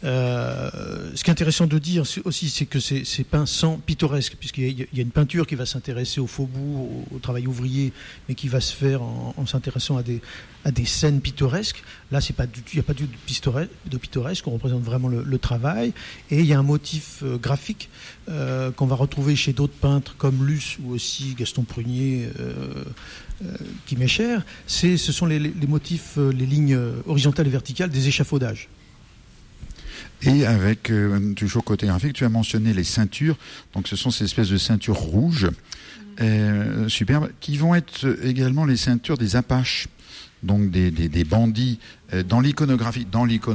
S9: ce qui est intéressant de dire aussi, c'est que c'est peint sans pittoresque, puisqu'il y a une peinture qui va s'intéresser au faubourg, au travail ouvrier, mais qui va se faire en s'intéressant à des scènes pittoresques. Là, il n'y a pas du de pittoresque, on représente vraiment le travail. Et il y a un motif graphique qu'on va retrouver chez d'autres peintres comme Luce ou aussi Gaston Prunier, qui m'est cher. Ce sont les motifs, les lignes horizontales et verticales des échafaudages.
S7: Et avec, toujours côté graphique, tu as mentionné les ceintures. Donc ce sont ces espèces de ceintures rouges, superbes, qui vont être également les ceintures des Apaches. Donc des bandits dans l'iconographie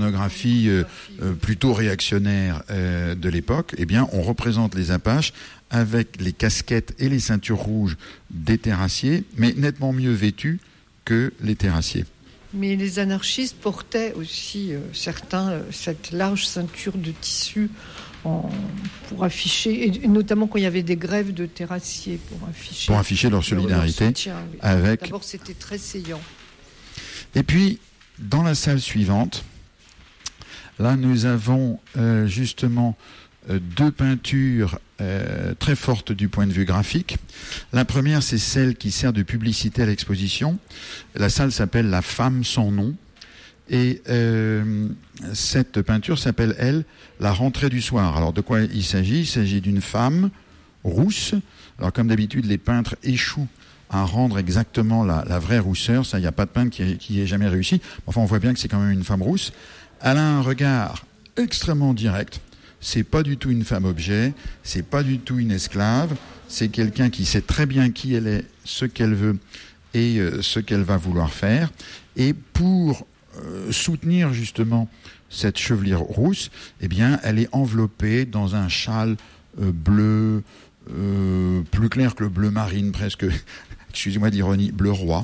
S7: plutôt réactionnaire de l'époque. Eh bien, on représente les Apaches avec les casquettes et les ceintures rouges des terrassiers, mais nettement mieux vêtus que les terrassiers.
S8: Mais les anarchistes portaient aussi, certains, cette large ceinture de tissu pour afficher, et notamment quand il y avait des grèves de terrassiers, pour afficher
S7: leur solidarité.
S8: Leur soutien, oui.
S7: Avec...
S8: D'abord, c'était très saillant.
S7: Et puis, dans la salle suivante, là, nous avons justement deux peintures très fortes du point de vue graphique. La première, c'est celle qui sert de publicité à l'exposition. La salle s'appelle La femme sans nom. Et cette peinture s'appelle, elle, La rentrée du soir. Alors, de quoi il s'agit ? Il s'agit d'une femme rousse. Alors, comme d'habitude, les peintres échouent à rendre exactement la vraie rousseur. Ça, il n'y a pas de peintre qui ait jamais réussi. Enfin, on voit bien que c'est quand même une femme rousse. Elle a un regard extrêmement direct. C'est pas du tout une femme objet. C'est pas du tout une esclave. C'est quelqu'un qui sait très bien qui elle est, ce qu'elle veut et ce qu'elle va vouloir faire. Et pour soutenir justement cette chevelure rousse, eh bien, elle est enveloppée dans un châle bleu, plus clair que le bleu marine, presque, excusez-moi d'ironie, bleu roi.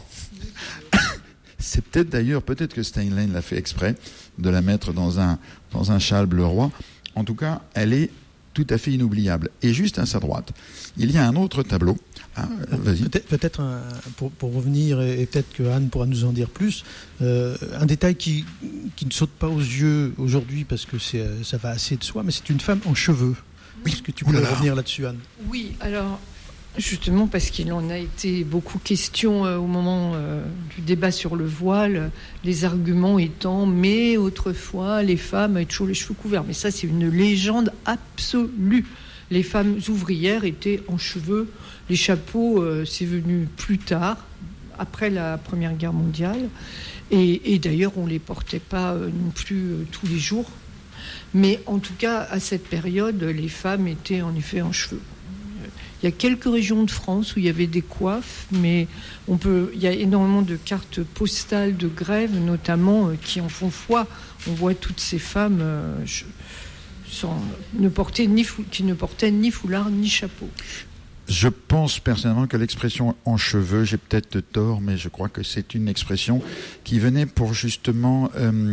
S7: C'est peut-être que Steinlen l'a fait exprès de la mettre dans un châle bleu roi. En tout cas, elle est tout à fait inoubliable. Et juste à sa droite, il y a un autre tableau. Ah, vas-y.
S9: Peut-être pour revenir, et peut-être que Anne pourra nous en dire plus, un détail qui ne saute pas aux yeux aujourd'hui parce que ça va assez de soi, mais c'est une femme en cheveux. Oui. Est-ce que tu peux revenir là-dessus, Anne ?
S8: Oui, alors justement parce qu'il en a été beaucoup question au moment du débat sur le voile, les arguments étant mais autrefois les femmes avaient toujours les cheveux couverts. Mais ça, c'est une légende absolue. Les femmes ouvrières étaient en cheveux. Les chapeaux, c'est venu plus tard, après la Première Guerre mondiale. Et d'ailleurs, on ne les portait pas non plus tous les jours. Mais en tout cas, à cette période, les femmes étaient en effet en cheveux. Il y a quelques régions de France où il y avait des coiffes, mais il y a énormément de cartes postales de grève, notamment, qui en font foi. On voit toutes ces femmes qui ne portaient ni foulard ni chapeau.
S7: Je pense personnellement que l'expression en cheveux, j'ai peut-être tort, mais je crois que c'est une expression qui venait pour justement...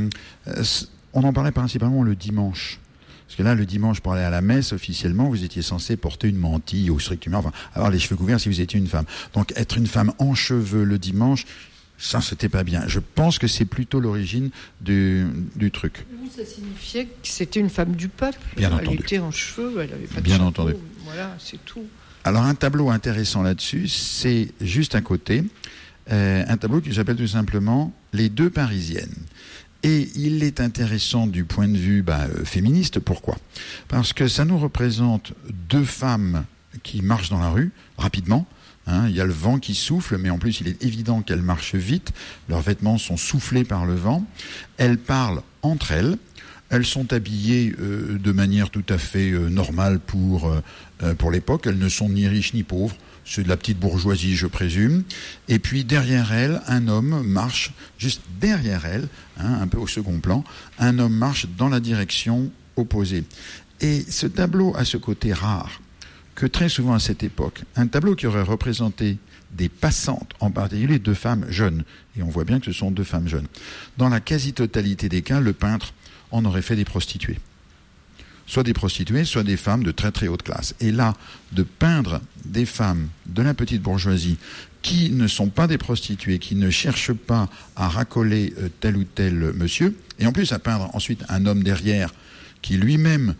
S7: on en parlait principalement le dimanche. Parce que là, le dimanche, pour aller à la messe, officiellement, vous étiez censé porter une mantille au strictement, enfin, avoir les cheveux couverts si vous étiez une femme. Donc, être une femme en cheveux le dimanche, ça, c'était pas bien. Je pense que c'est plutôt l'origine du truc.
S8: Oui, ça signifiait que c'était une femme du peuple.
S7: Bien entendu.
S8: Elle était en cheveux, elle avait pas de
S7: bien
S8: chapeau.
S7: Entendu.
S8: Voilà, c'est tout.
S7: Alors, un tableau intéressant là-dessus, c'est juste à côté, un tableau qui s'appelle tout simplement « Les deux Parisiennes ». Et il est intéressant du point de vue féministe. Pourquoi ? Parce que ça nous représente deux femmes qui marchent dans la rue rapidement. Il y a le vent qui souffle, mais en plus il est évident qu'elles marchent vite. Leurs vêtements sont soufflés par le vent. Elles parlent entre elles. Elles sont habillées de manière tout à fait normale pour l'époque. Elles ne sont ni riches ni pauvres. C'est de la petite bourgeoisie, je présume. Et puis derrière elle, un homme marche, juste derrière elle, un peu au second plan, un homme marche dans la direction opposée. Et ce tableau a ce côté rare, que très souvent à cette époque, un tableau qui aurait représenté des passantes, en particulier deux femmes jeunes, et on voit bien que ce sont deux femmes jeunes. Dans la quasi-totalité des cas, le peintre en aurait fait des prostituées. Soit des prostituées, soit des femmes de très très haute classe. Et là, de peindre des femmes de la petite bourgeoisie qui ne sont pas des prostituées, qui ne cherchent pas à racoler tel ou tel monsieur, et en plus à peindre ensuite un homme derrière qui lui-même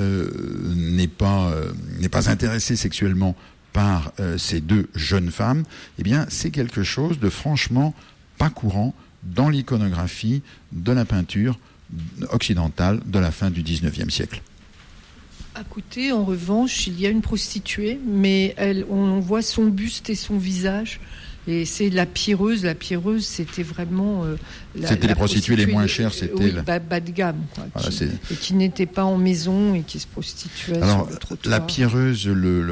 S7: n'est pas intéressé sexuellement par ces deux jeunes femmes, eh bien c'est quelque chose de franchement pas courant dans l'iconographie de la peinture occidentale de la fin du XIXe siècle.
S8: À côté, en revanche, il y a une prostituée, mais on voit son buste et son visage. Et c'est la pierreuse. La pierreuse, c'était vraiment...
S7: c'était les prostituées les moins chères, c'était...
S8: bas de gamme, quoi, voilà, et qui n'étaient pas en maison et qui se prostituaient sur le trottoir.
S7: La pierreuse,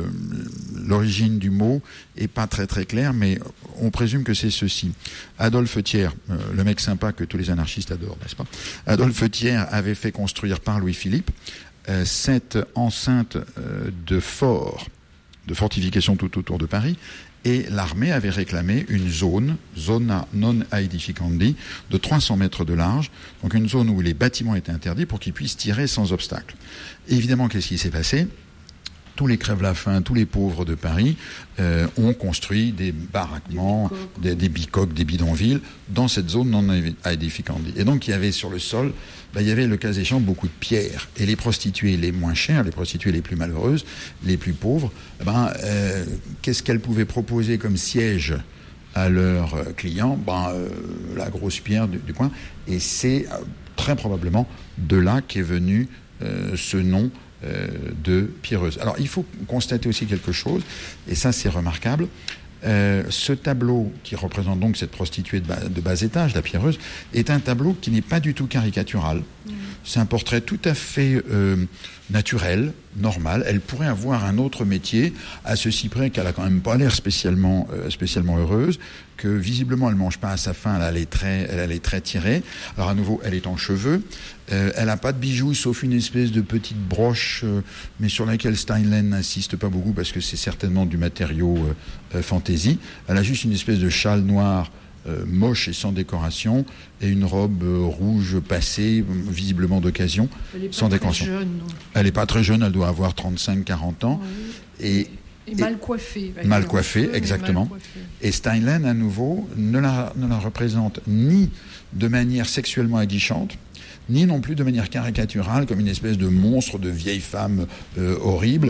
S7: l'origine du mot est pas très très claire, mais on présume que c'est ceci. Adolphe Thiers, le mec sympa que tous les anarchistes adorent, n'est-ce pas ? Adolphe Thiers avait fait construire par Louis-Philippe cette enceinte de fortification tout autour de Paris, et l'armée avait réclamé une zona non aedificandi, de 300 mètres de large, donc une zone où les bâtiments étaient interdits pour qu'ils puissent tirer sans obstacle. Et évidemment, qu'est-ce qui s'est passé ? Tous les crève-la-faim, tous les pauvres de Paris ont construit des baraquements, des bicoques, des bidonvilles dans cette zone non aedificandi. Et donc il y avait sur le sol, il y avait le cas échéant beaucoup de pierres. Et les prostituées les moins chères, les prostituées les plus malheureuses, les plus pauvres, qu'est-ce qu'elles pouvaient proposer comme siège à leurs clients ? La grosse pierre du coin. Et c'est très probablement de là qu'est venu ce nom de pierreuse. Alors il faut constater aussi quelque chose, et ça c'est remarquable. Ce tableau qui représente donc cette prostituée de bas étage, la pierreuse, est un tableau qui n'est pas du tout caricatural. C'est un portrait tout à fait naturel, normal. Elle pourrait avoir un autre métier, à ceci près qu'elle a quand même pas l'air spécialement heureuse, que visiblement elle mange pas à sa faim, elle a les traits tirés. Alors à nouveau, elle est en cheveux. Elle n'a pas de bijoux, sauf une espèce de petite broche, mais sur laquelle Steinlen n'insiste pas beaucoup parce que c'est certainement du matériau fantaisie. Elle a juste une espèce de châle noir moche et sans décoration, et une robe rouge passée, visiblement d'occasion, sans décoration. Elle n'est pas très jeune, elle doit avoir 35-40 ans.
S8: Oui. Et mal coiffée.
S7: Mal coiffée, exactement. Et Steinlen, à nouveau, ne la représente ni de manière sexuellement aguichante, ni non plus de manière caricaturale, comme une espèce de monstre de vieille femme horrible.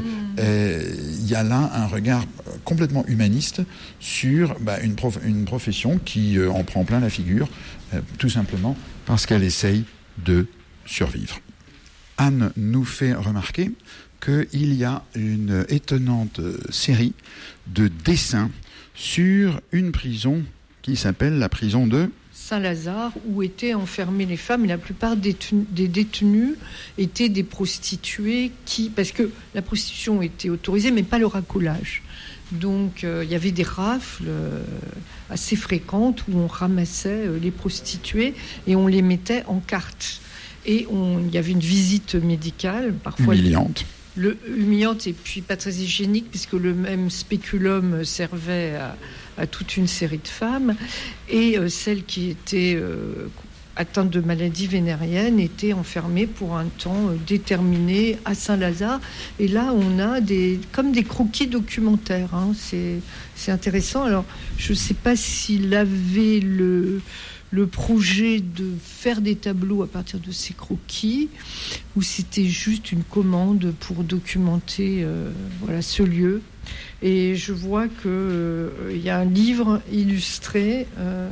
S7: Il y a là un regard complètement humaniste sur une profession qui en prend plein la figure, tout simplement parce qu'elle essaye de survivre. Anne nous fait remarquer qu'il y a une étonnante série de dessins sur une prison qui s'appelle la prison de
S8: Saint-Lazare où étaient enfermées les femmes, et la plupart des détenus étaient des prostituées parce que la prostitution était autorisée mais pas le racolage. Donc il y avait des rafles assez fréquentes où on ramassait les prostituées et on les mettait en carte. Et il y avait une visite médicale, parfois
S7: humiliante.
S8: Humiliante et puis pas très hygiénique, puisque le même spéculum servait à toute une série de femmes. Et celles qui étaient atteintes de maladies vénériennes étaient enfermées pour un temps déterminé à Saint-Lazare. Et là, on a comme des croquis documentaires. Hein. C'est intéressant. Alors, je ne sais pas s'il avait le projet de faire des tableaux à partir de ces croquis, ou c'était juste une commande pour documenter ce lieu. Et je vois qu'il y a un livre illustré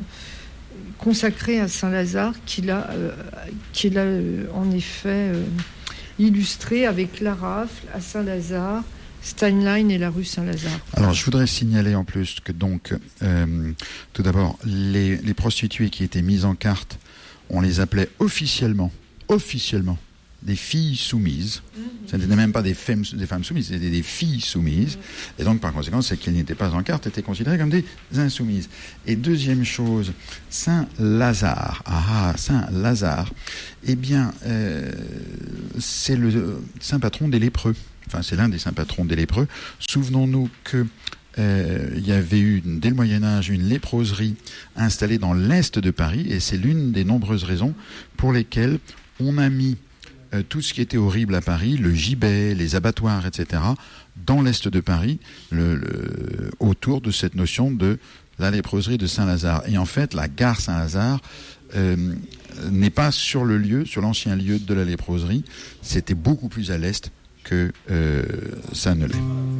S8: consacré à Saint-Lazare qu'il a en effet illustré avec la rafle à Saint-Lazare, Steinlein et la rue Saint-Lazare.
S7: Alors, je voudrais signaler en plus que donc, tout d'abord, les prostituées qui étaient mises en carte, on les appelait officiellement, des filles soumises. Ce n'étaient même pas des femmes soumises, c'était des filles soumises. Et donc, par conséquent, c'est qu'elles n'étaient pas en carte, étaient considérées comme des insoumises. Et deuxième chose, Saint-Lazare. Saint-Lazare, eh bien, c'est le saint patron des lépreux. Enfin, c'est l'un des saints patrons des lépreux. Souvenons-nous que il y avait eu, dès le Moyen-Âge, une léproserie installée dans l'est de Paris, et c'est l'une des nombreuses raisons pour lesquelles on a mis tout ce qui était horrible à Paris, le gibet, les abattoirs, etc., dans l'est de Paris, autour de cette notion de la léproserie de Saint-Lazare. Et en fait, la gare Saint-Lazare n'est pas sur le lieu, sur l'ancien lieu de la léproserie, c'était beaucoup plus à l'est que ça ne l'est.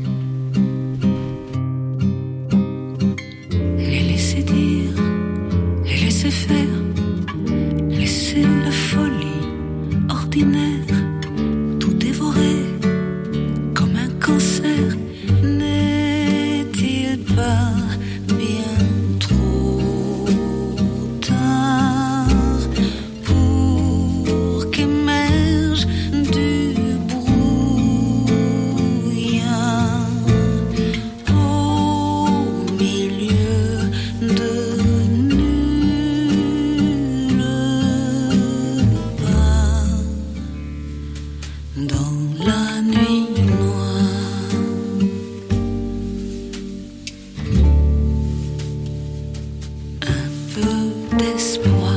S12: Les laisser dire, les laisser faire, laisser la folie ordinaire tout dévorer comme un cancer. N'est-il pas bien trop tard pour qu'émerge du brouillard au milieu de nulle part, dans la nuit noire, un peu d'espoir.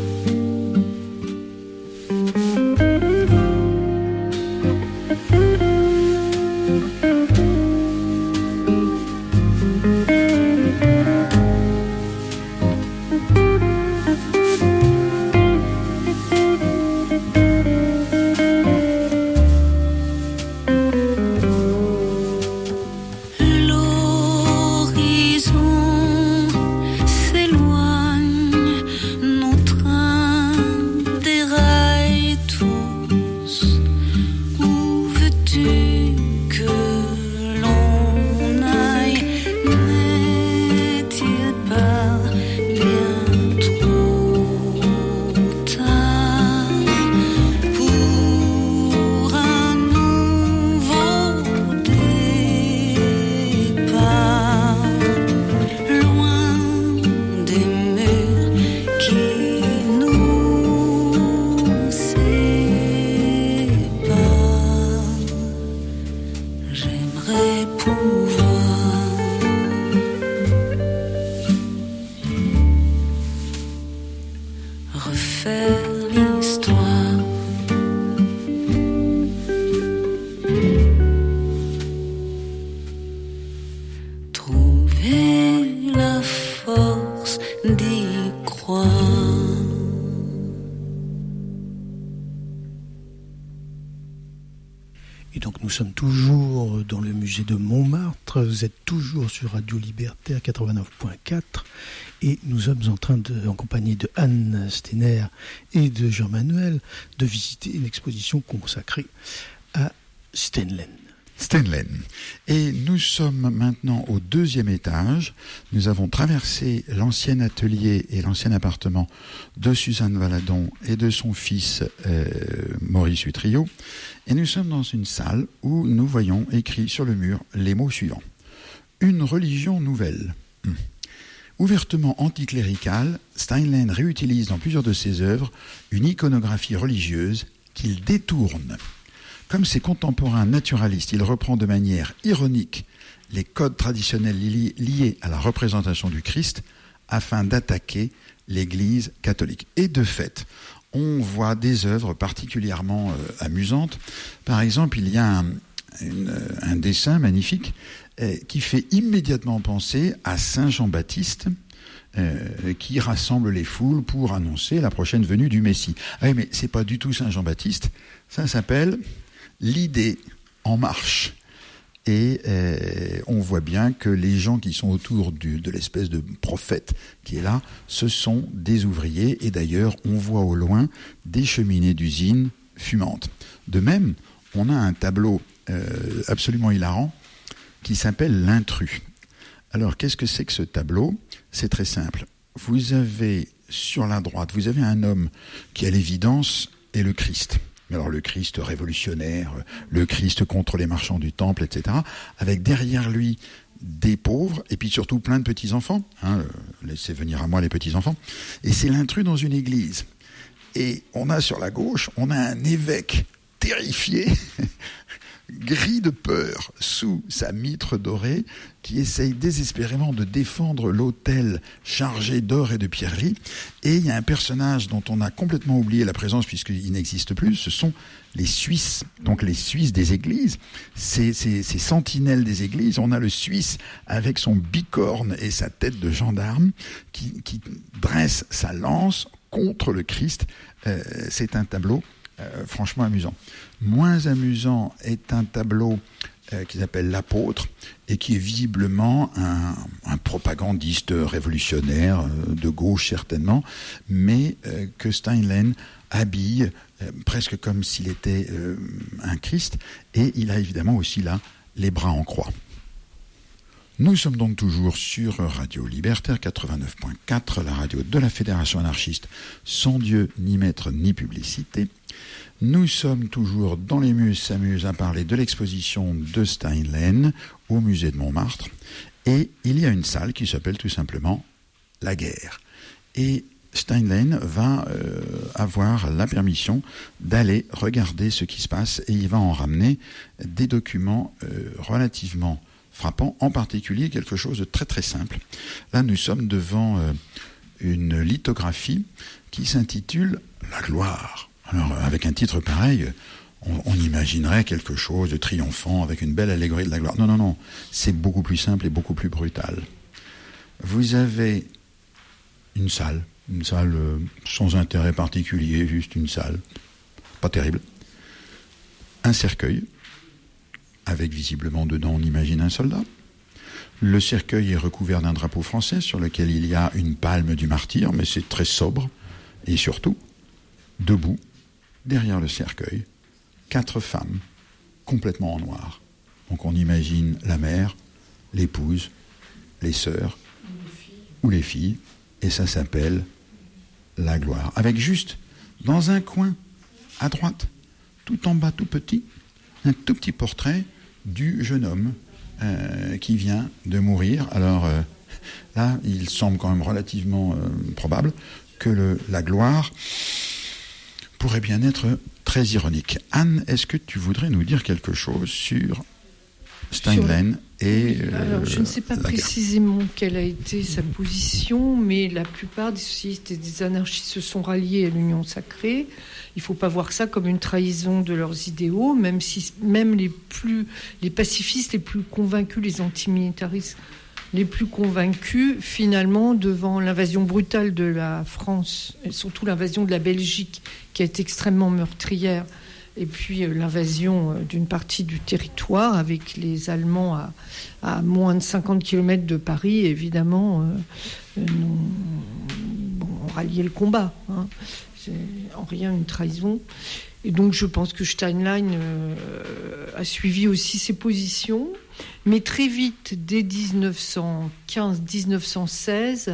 S12: L'horizon s'éloigne, nos trains déraillent tous. Où veux-tu que l'on aille? N'est-il pas bien trop tard pour un nouveau départ, loin des murs qui nous séparent? J'aimerais pouvoir refaire l'histoire. Trouver la force d'y croire.
S9: Et donc nous sommes toujours dans le musée de Montmartre, vous êtes toujours sur Radio Libertaire 89.4 et nous sommes en train en compagnie de Anne Steiner et de Jean-Manuel, de visiter une exposition consacrée à Steinlein.
S7: Steinlen. Et nous sommes maintenant au 2e étage. Nous avons traversé l'ancien atelier et l'ancien appartement de Suzanne Valadon et de son fils Maurice Utrillo. Et nous sommes dans une salle où nous voyons écrit sur le mur les mots suivants. Une religion nouvelle. Ouvertement anticléricale, Steinlen réutilise dans plusieurs de ses œuvres une iconographie religieuse qu'il détourne. Comme ses contemporains naturalistes, il reprend de manière ironique les codes traditionnels liés à la représentation du Christ afin d'attaquer l'Église catholique. Et de fait, on voit des œuvres particulièrement amusantes. Par exemple, il y a un dessin magnifique qui fait immédiatement penser à Saint Jean-Baptiste, qui rassemble les foules pour annoncer la prochaine venue du Messie. Ah oui, mais c'est pas du tout Saint Jean-Baptiste, ça s'appelle l'idée en marche. Et on voit bien que les gens qui sont autour de l'espèce de prophète qui est là, ce sont des ouvriers. Et d'ailleurs, on voit au loin des cheminées d'usine fumantes. De même, on a un tableau absolument hilarant qui s'appelle l'intrus. Alors, qu'est-ce que c'est que ce tableau ? C'est très simple. Vous avez sur la droite, vous avez un homme qui, à l'évidence, est le Christ. Alors le Christ révolutionnaire, le Christ contre les marchands du temple, etc. Avec derrière lui des pauvres et puis surtout plein de petits-enfants. Laissez venir à moi les petits-enfants. Et c'est l'intrus dans une église. Et on a sur la gauche, on a un évêque terrifié, gris de peur sous sa mitre dorée, qui essaye désespérément de défendre l'autel chargé d'or et de pierreries. Et il y a un personnage dont on a complètement oublié la présence puisqu'il n'existe plus, ce sont les Suisses. Donc les Suisses des églises, ces sentinelles des églises. On a le Suisse avec son bicorne et sa tête de gendarme qui dresse sa lance contre le Christ. C'est un tableau franchement amusant. Moins amusant est un tableau qui s'appelle L'Apôtre et qui est visiblement un propagandiste révolutionnaire, de gauche certainement, mais que Steinlen habille presque comme s'il était un Christ, et il a évidemment aussi là les bras en croix. Nous sommes donc toujours sur Radio Libertaire 89.4, la radio de la Fédération anarchiste, sans Dieu, ni maître, ni publicité. Nous sommes toujours dans les Muses s'amusent à parler de l'exposition de Steinlen au musée de Montmartre. Et il y a une salle qui s'appelle tout simplement La Guerre. Et Steinlen va avoir la permission d'aller regarder ce qui se passe et il va en ramener des documents relativement frappants, en particulier quelque chose de très très simple. Là, nous sommes devant une lithographie qui s'intitule « La gloire ». Alors, avec un titre pareil, on imaginerait quelque chose de triomphant, avec une belle allégorie de la gloire. Non, c'est beaucoup plus simple et beaucoup plus brutal. Vous avez une salle sans intérêt particulier, juste une salle, pas terrible. Un cercueil, avec visiblement dedans, on imagine un soldat. Le cercueil est recouvert d'un drapeau français sur lequel il y a une palme du martyr, mais c'est très sobre. Et surtout, debout, derrière le cercueil, 4 femmes, complètement en noir. Donc on imagine la mère, l'épouse, les sœurs, ou les filles, et ça s'appelle la gloire. Avec juste, dans un coin, à droite, tout en bas, tout petit, un tout petit portrait du jeune homme qui vient de mourir. Alors là, il semble quand même relativement probable que la gloire pourrait bien être très ironique. Anne, est-ce que tu voudrais nous dire quelque chose sur Steinlen et
S8: alors, je ne sais pas précisément quelle a été sa position, mais la plupart des socialistes et des anarchistes se sont ralliés à l'Union sacrée. Il ne faut pas voir ça comme une trahison de leurs idéaux, même les pacifistes les plus convaincus, les antimilitaristes les plus convaincus, finalement, devant l'invasion brutale de la France, et surtout l'invasion de la Belgique, qui est extrêmement meurtrière, et puis l'invasion d'une partie du territoire avec les Allemands à moins de 50 km de Paris, évidemment, ont rallié le combat. C'est en rien une trahison. Et donc je pense que Steinlein a suivi aussi ses positions. Mais très vite, dès 1915-1916,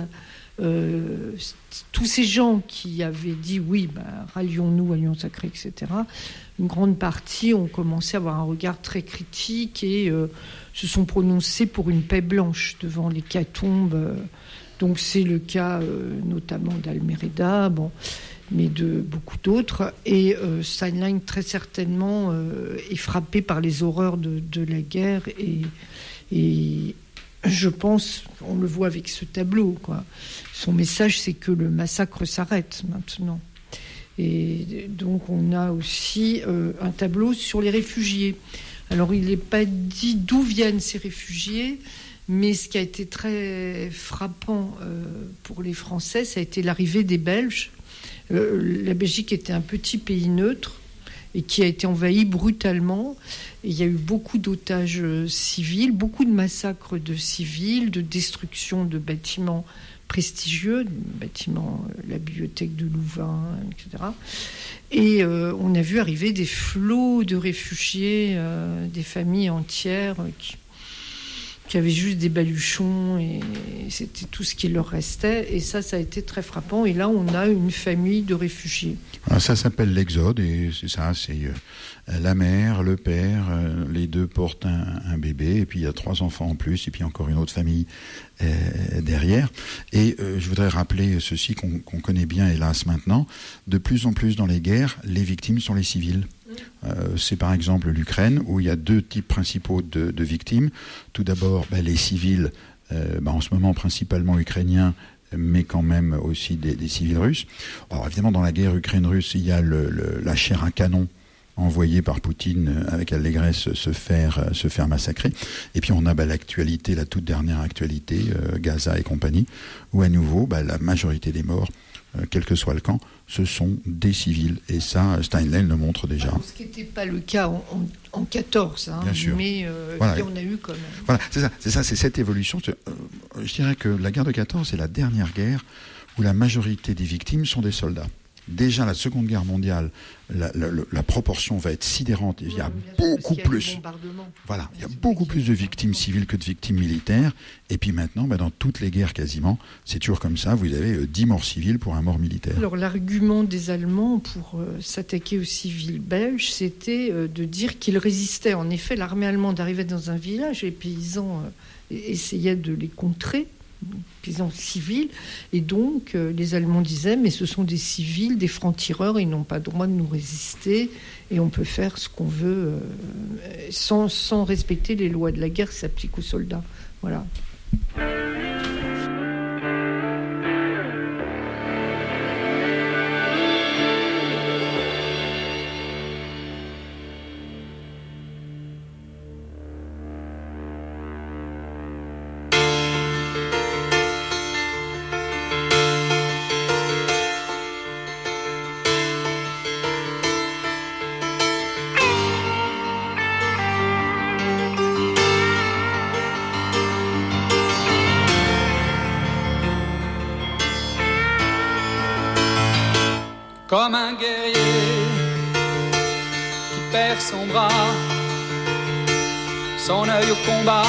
S8: tous ces gens qui avaient dit oui, rallions-nous, allions sacrés, etc., une grande partie ont commencé à avoir un regard très critique et se sont prononcés pour une paix blanche devant l'hécatombe. Donc c'est le cas notamment d'Almereda, mais de beaucoup d'autres. Et Steinlein, très certainement, est frappé par les horreurs de la guerre. Et je pense, on le voit avec ce tableau, quoi. Son message, c'est que le massacre s'arrête maintenant. Et donc, on a aussi un tableau sur les réfugiés. Alors, il n'est pas dit d'où viennent ces réfugiés, mais ce qui a été très frappant pour les Français, ça a été l'arrivée des Belges. La Belgique était un petit pays neutre et qui a été envahi brutalement. Et il y a eu beaucoup d'otages civils, beaucoup de massacres de civils, de destruction de bâtiments prestigieux, bâtiments, la bibliothèque de Louvain, etc. Et on a vu arriver des flots de réfugiés, des familles entières qui avaient juste des baluchons et c'était tout ce qui leur restait. Et ça a été très frappant. Et là, on a une famille de réfugiés.
S7: Alors ça s'appelle l'exode et c'est ça, c'est la mère, le père, les deux portent un bébé et puis il y a 3 enfants en plus et puis encore une autre famille derrière. Et je voudrais rappeler ceci qu'on connaît bien hélas maintenant. De plus en plus dans les guerres, les victimes sont les civils. C'est par exemple l'Ukraine où il y a 2 types principaux de victimes. Tout d'abord, les civils, en ce moment principalement ukrainiens, mais quand même aussi des civils russes. Alors évidemment, dans la guerre Ukraine-Russe, il y a la chair à canon envoyée par Poutine avec allégresse se faire massacrer. Et puis on a l'actualité, la toute dernière actualité, Gaza et compagnie, où à nouveau, la majorité des morts, quel que soit le camp, ce sont des civils. Et ça, Steinlein le montre déjà.
S8: Ce qui n'était pas le cas en 14,
S7: bien sûr.
S8: Mais
S7: voilà.
S8: On a eu quand même.
S7: Voilà, c'est cette évolution. Je dirais que la guerre de 14 est la dernière guerre où la majorité des victimes sont des soldats. Déjà, la Seconde Guerre mondiale, la proportion va être sidérante. Il y a beaucoup plus. Voilà, il y a beaucoup plus de victimes civiles que de victimes militaires. Et puis maintenant, dans toutes les guerres quasiment, c'est toujours comme ça. Vous avez 10 morts civiles pour un mort militaire.
S8: Alors l'argument des Allemands pour s'attaquer aux civils belges, c'était de dire qu'ils résistaient. En effet, l'armée allemande arrivait dans un village, les paysans essayaient de les contrer. Paysans civils, et donc les Allemands disaient mais ce sont des civils, des francs-tireurs, ils n'ont pas le droit de nous résister et on peut faire ce qu'on veut sans respecter les lois de la guerre qui s'appliquent aux soldats. Voilà.
S13: Comme un guerrier qui perd son bras, son œil au combat,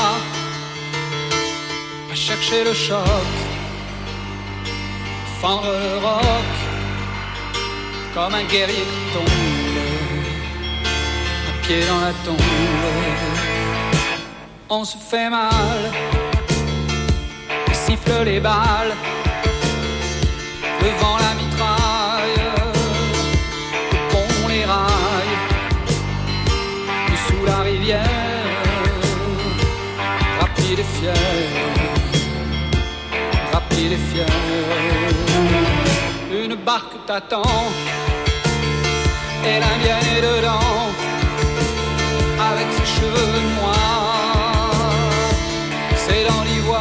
S13: à chercher le choc, fendre le roc. Comme un guerrier qui tombe, un pied dans la tombe. On se fait mal, on siffle les balles, devant la mitraille. Sous la rivière, rapide et fier, rapide et fier. Une barque t'attend, et l'Indienne est dedans, avec ses cheveux noirs, c'est dans l'ivoire.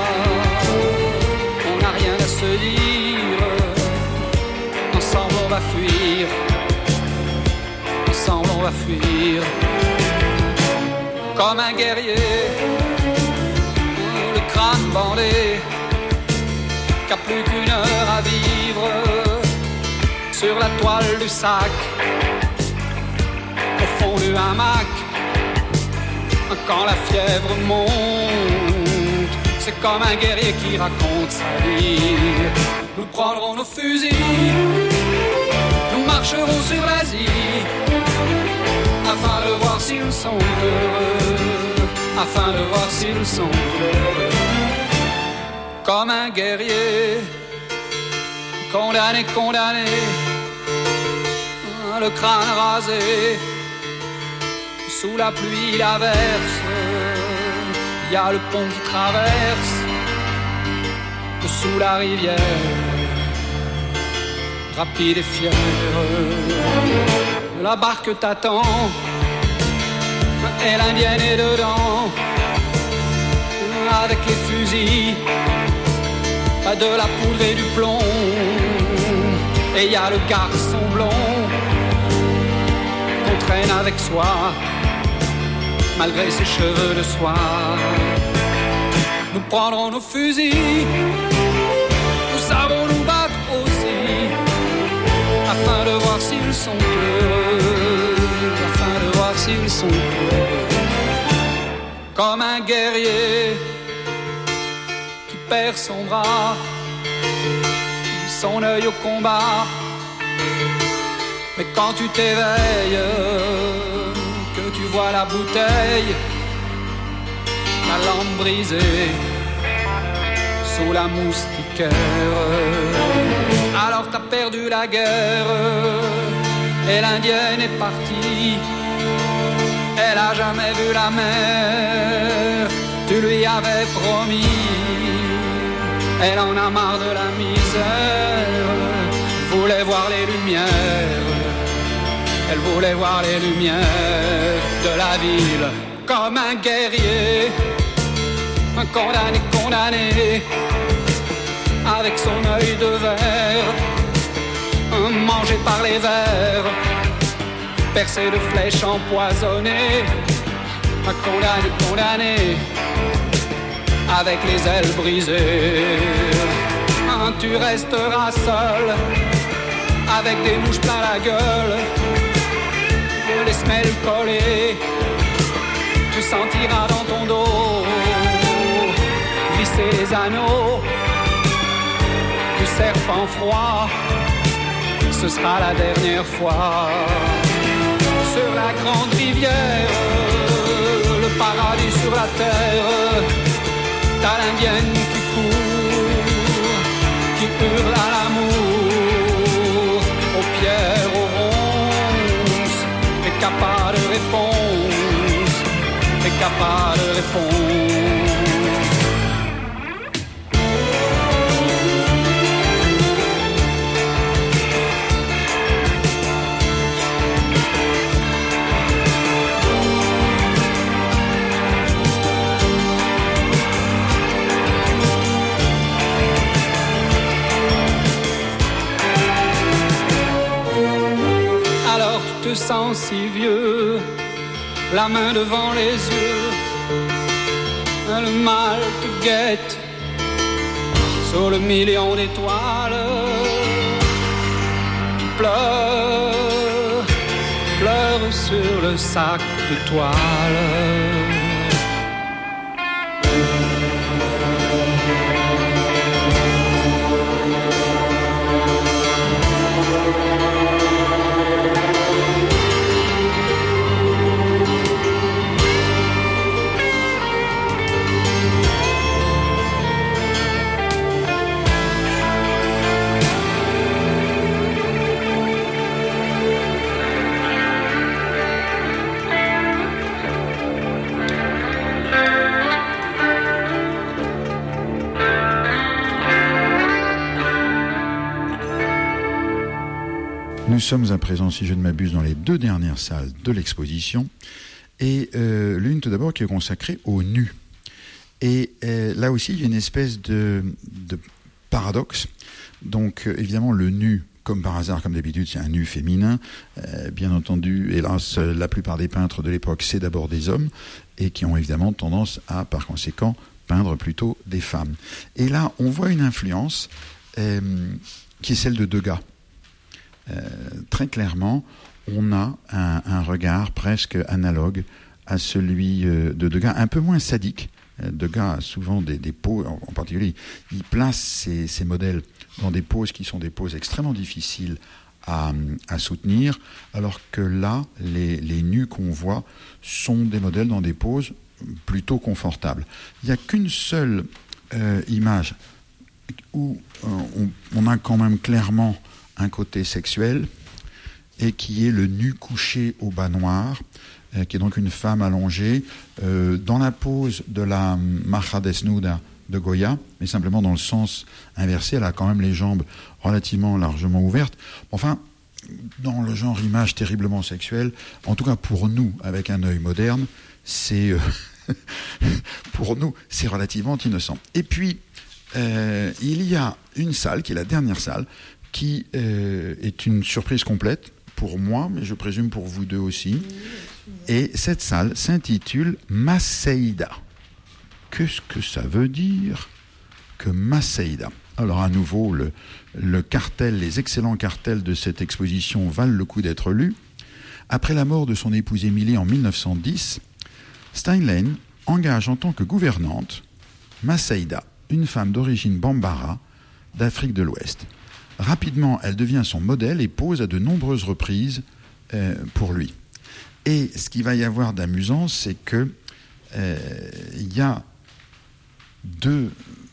S13: On n'a rien à se dire, ensemble on va fuir. Ensemble on va fuir. Comme un guerrier, le crâne bandé, qu'a plus qu'une heure à vivre, se sur la toile du sac, au fond du hamac, quand la fièvre monte, c'est comme un guerrier qui raconte sa vie. Nous prendrons nos fusils, nous marcherons sur l'Asie, afin de voir s'ils sont heureux, afin de voir s'ils sont heureux. Comme un guerrier, condamné, condamné, le crâne rasé, sous la pluie, la verse, il y a le pont qui traverse, sous la rivière, rapide et fière. La barque t'attend, et l'Indienne est dedans, avec les fusils, de la poudre et du plomb, et il y a le garçon blond qu'on traîne avec soi, malgré ses cheveux de soie. Nous prendrons nos fusils, nous savons nous battre aussi, afin de voir s'ils sont heureux, afin de voir s'ils sont heureux. Comme un guerrier qui perd son bras, son œil au combat, mais quand tu t'éveilles, que tu vois la bouteille, la lampe brisée sous la moustiquaire, alors t'as perdu la guerre, et l'Indienne est partie, elle a jamais vu la mer, tu lui avais promis, elle en a marre de la misère, voulait voir les lumières, elle voulait voir les lumières de la ville. Comme un guerrier, un condamné, condamné, avec son œil de verre, mangé par les vers, percé de flèches empoisonnées, un condamné, condamné, avec les ailes brisées. Tu resteras seul, avec des mouches plein la gueule, les semelles collées, tu sentiras dans ton dos glisser les anneaux du serpent froid, ce sera la dernière fois. Sur la grande rivière, le paradis sur la terre, t'as l'Indienne qui court, qui hurle à l'amour, aux pierres, aux ronces, et qu'a pas de réponse, et qu'a pas de réponse. Tu te sens si vieux, la main devant les yeux, le mal te guette sur le million d'étoiles. Tu pleures, pleures sur le sac de toile.
S7: Nous sommes à présent, si je ne m'abuse, dans les deux dernières salles de l'exposition. Et l'une tout d'abord qui est consacrée au nu. Et là aussi, il y a une espèce de paradoxe. Donc évidemment, le nu, comme par hasard, comme d'habitude, c'est un nu féminin. Bien entendu, hélas, la plupart des peintres de l'époque, c'est d'abord des hommes, et qui ont évidemment tendance à, par conséquent, peindre plutôt des femmes. Et là, on voit une influence qui est celle de Degas. très clairement, on a un regard presque analogue à celui de Degas, un peu moins sadique. Degas a souvent des poses, en particulier, il place ses modèles dans des poses qui sont des poses extrêmement difficiles à soutenir, alors que là, les nus qu'on voit sont des modèles dans des poses plutôt confortables. Il n'y a qu'une seule image où on a quand même clairement un côté sexuel, et qui est le nu couché au bas noir, qui est donc une femme allongée, dans la pose de la Maja Desnuda de Goya, mais simplement dans le sens inversé. Elle a quand même les jambes relativement largement ouvertes. Enfin, dans le genre image terriblement sexuelle, en tout cas pour nous, avec un œil moderne, c'est pour nous, c'est relativement innocent. Et puis, il y a une salle, qui est la dernière salle, qui est une surprise complète pour moi, mais je présume pour vous deux aussi. Et cette salle s'intitule Maceida. Qu'est-ce que ça veut dire que Maceida? Alors à nouveau, le cartel, les excellents cartels de cette exposition valent le coup d'être lus. Après la mort de son épouse Émilie en 1910, Steinlein engage en tant que gouvernante Maceida, une femme d'origine bambara d'Afrique de l'Ouest. Rapidement, elle devient son modèle et pose à de nombreuses reprises pour lui. Et ce qu'il va y avoir d'amusant, c'est que il y a deux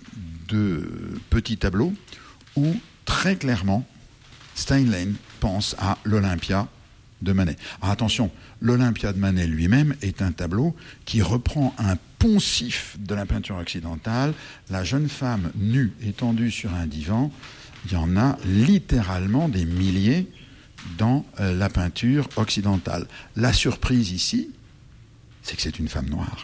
S7: petits tableaux où très clairement Steinlein pense à l'Olympia de Manet. Alors attention, l'Olympia de Manet lui-même est un tableau qui reprend un poncif de la peinture occidentale, la jeune femme nue étendue sur un divan. Il y en a littéralement des milliers dans la peinture occidentale. La surprise ici, c'est que c'est une femme noire.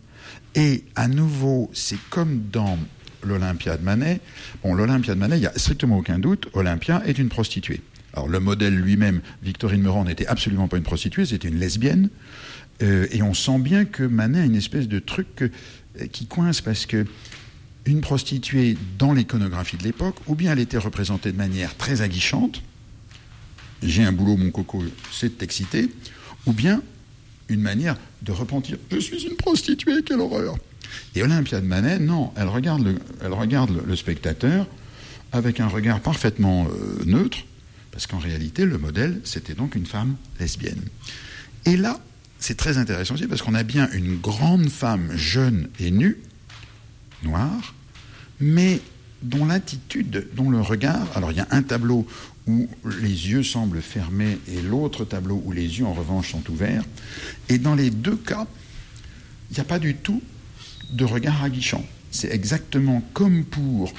S7: Et à nouveau, c'est comme dans l'Olympia de Manet. Bon, l'Olympia de Manet, il n'y a strictement aucun doute, Olympia est une prostituée. Alors le modèle lui-même, Victorine Meurent, n'était absolument pas une prostituée, c'était une lesbienne. Et on sent bien que Manet a une espèce de truc qui coince, parce que une prostituée dans l'iconographie de l'époque, ou bien elle était représentée de manière très aguichante, j'ai un boulot, mon coco, c'est de t'exciter, ou bien une manière de repentir, je suis une prostituée, quelle horreur. Et Olympia de Manet, non, elle regarde le spectateur avec un regard parfaitement neutre, parce qu'en réalité, le modèle, c'était donc une femme lesbienne. Et là, c'est très intéressant aussi, parce qu'on a bien une grande femme jeune et nue, noire, mais dont l'attitude, dont le regard... Alors, il y a un tableau où les yeux semblent fermés et l'autre tableau où les yeux, en revanche, sont ouverts. Et dans les deux cas, il n'y a pas du tout de regard aguichant. C'est exactement comme pour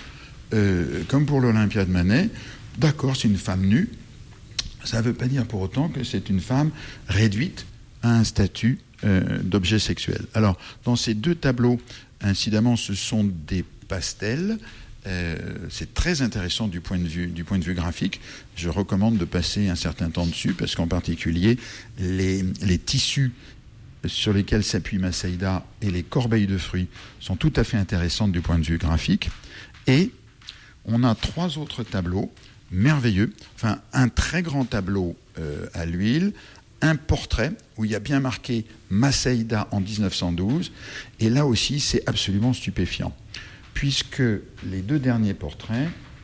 S7: l'Olympia de Manet. D'accord, c'est une femme nue. Ça ne veut pas dire pour autant que c'est une femme réduite à un statut d'objet sexuel. Alors, dans ces deux tableaux, incidemment, ce sont des pastels. C'est très intéressant du point de vue graphique. Je recommande de passer un certain temps dessus, parce qu'en particulier, les tissus sur lesquels s'appuie Maceida et les corbeilles de fruits sont tout à fait intéressantes du point de vue graphique. Et on a trois autres tableaux merveilleux. Enfin, un très grand tableau à l'huile, un portrait où il y a bien marqué Maceida en 1912, et là aussi c'est absolument stupéfiant, puisque les deux derniers portraits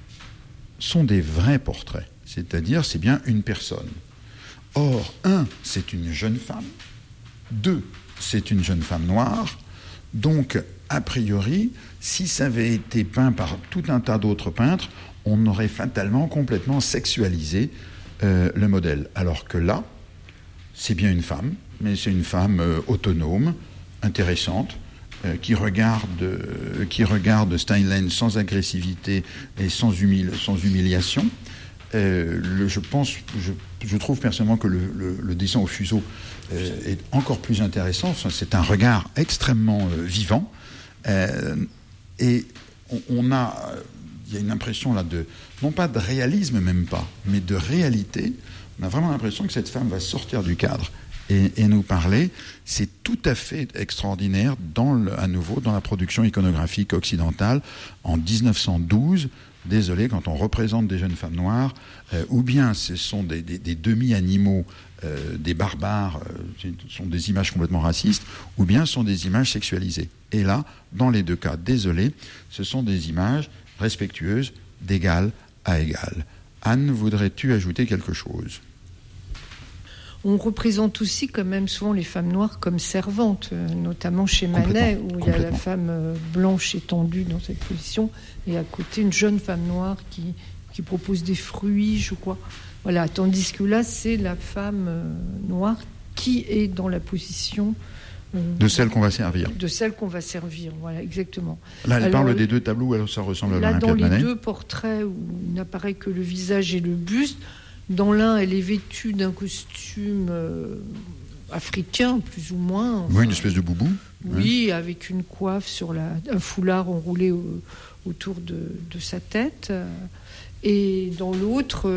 S7: sont des vrais portraits, c'est-à-dire c'est bien une personne. Or, un, c'est une jeune femme, deux, c'est une jeune femme noire, donc a priori, si ça avait été peint par tout un tas d'autres peintres, on aurait fatalement complètement sexualisé le modèle, alors que là, c'est bien une femme, mais c'est une femme autonome, intéressante, qui regarde Steinlein sans agressivité et sans humiliation. Je trouve personnellement que le dessin au fuseau est encore plus intéressant. Enfin, c'est un regard extrêmement vivant. Et il y a une impression là non pas de réalisme même pas, mais de réalité. On a vraiment l'impression que cette femme va sortir du cadre et nous parler. C'est tout à fait extraordinaire à nouveau dans la production iconographique occidentale en 1912. Désolé, quand on représente des jeunes femmes noires, ou bien ce sont des demi-animaux, des barbares, ce sont des images complètement racistes, ou bien ce sont des images sexualisées. Et là, dans les deux cas, désolé, ce sont des images respectueuses d'égal à égal. Anne, voudrais-tu ajouter quelque chose ?
S8: On représente aussi quand même souvent les femmes noires comme servantes, notamment chez Manet, où il y a la femme blanche étendue dans cette position, et à côté une jeune femme noire qui propose des fruits, je crois. Voilà, tandis que là, c'est la femme noire qui est dans la position...
S7: de celle qu'on va servir.
S8: De celle qu'on va servir, voilà, exactement.
S7: Là, elle parle des deux tableaux, alors ça ressemble à l'Olympiade Manet.
S8: Là, dans les deux portraits où il n'apparaît que le visage et le buste, dans l'un, elle est vêtue d'un costume africain, plus ou moins. Enfin,
S7: oui, une espèce de boubou.
S8: Oui, avec une coiffe sur un foulard enroulé autour de sa tête. Et dans l'autre,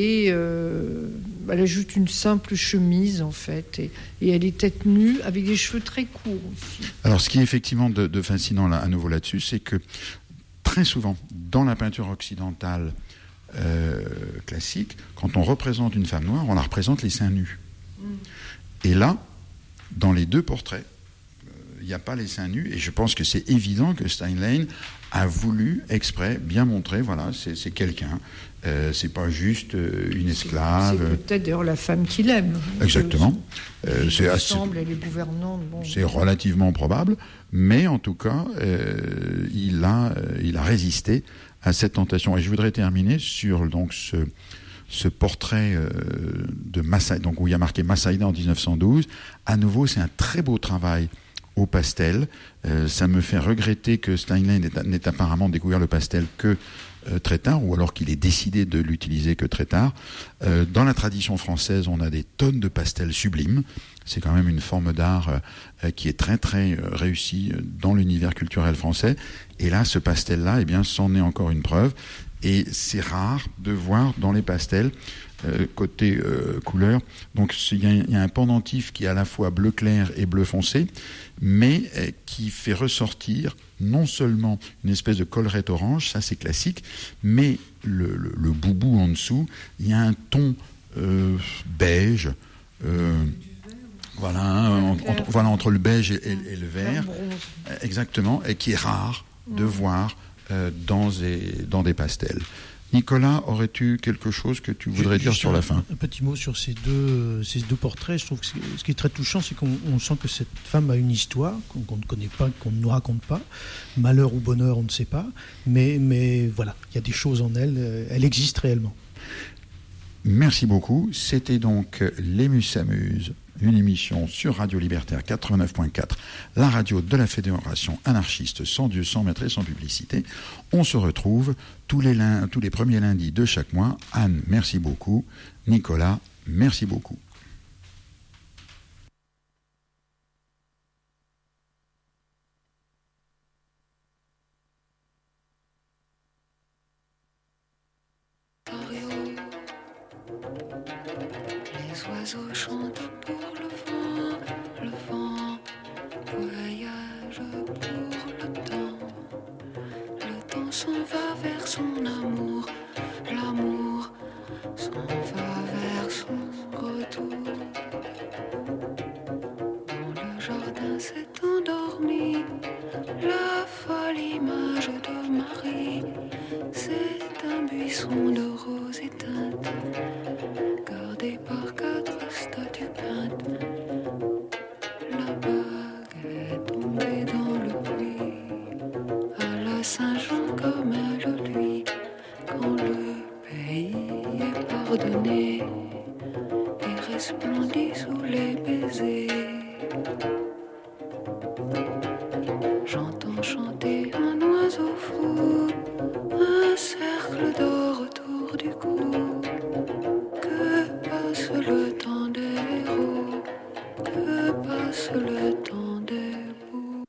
S8: elle ajoute une simple chemise, en fait. Et elle est tête nue, avec des cheveux très courts aussi.
S7: Alors, ce qui est effectivement de fascinant, là, à nouveau là-dessus, c'est que très souvent, dans la peinture occidentale, classique, quand on représente une femme noire, on la représente les seins nus. Et là, dans les deux portraits, il n'y a pas les seins nus, et je pense que c'est évident que Steinlein a voulu exprès bien montrer, voilà, c'est quelqu'un, c'est pas juste une esclave.
S8: C'est peut-être d'ailleurs la femme qu'il aime.
S7: Exactement.
S8: Elle est gouvernante. Bon,
S7: c'est relativement probable, mais en tout cas, il a résisté à cette tentation. Et je voudrais terminer sur donc ce portrait de Massaïda, donc où il y a marqué Massaïda en 1912. À nouveau, c'est un très beau travail au pastel. Ça me fait regretter que Steinlein n'ait apparemment découvert le pastel que très tard, ou alors qu'il ait décidé de l'utiliser que très tard. Dans la tradition française, on a des tonnes de pastels sublimes. C'est quand même une forme d'art qui est très très réussie dans l'univers culturel français. Et là, ce pastel-là, eh bien, c'en est encore une preuve. Et c'est rare de voir dans les pastels, côté couleur, donc il y a un pendentif qui est à la fois bleu clair et bleu foncé, mais qui fait ressortir non seulement une espèce de collerette orange, ça c'est classique, mais le boubou en dessous, il y a un ton beige, entre le beige et le vert, exactement, et qui est rare de voir dans des pastels. Nicolas, aurais-tu quelque chose que tu voudrais dire sur la fin ?
S9: Un petit mot sur ces deux portraits. Je trouve que ce qui est très touchant, c'est qu'on sent que cette femme a une histoire qu'on ne connaît pas, qu'on ne nous raconte pas. Malheur ou bonheur, on ne sait pas. Mais voilà, il y a des choses en elle. Elle existe réellement.
S7: Merci beaucoup. C'était donc Lémus s'amuse, une émission sur Radio Libertaire 89.4, la radio de la Fédération anarchiste sans Dieu, sans maître et sans publicité. On se retrouve tous les premiers lundis de chaque mois. Anne, merci beaucoup. Nicolas, merci beaucoup.
S12: Les oiseaux chantent pour le vent voyage pour le temps s'en va vers son amour, l'amour s'en va vers son retour. Dans le jardin s'est endormi la folle image de Marie, c'est un buisson de roses éteintes, gardé par 4 statues peintes. La bague est tombée dans le puits, à la Saint-Jean comme elle lui, quand le pays est pardonné et resplendit sous les baisers. J'entends chanter un oiseau fou, un cercle d'or autour du cou. Que passe le temps des héros, que passe le temps des beaux.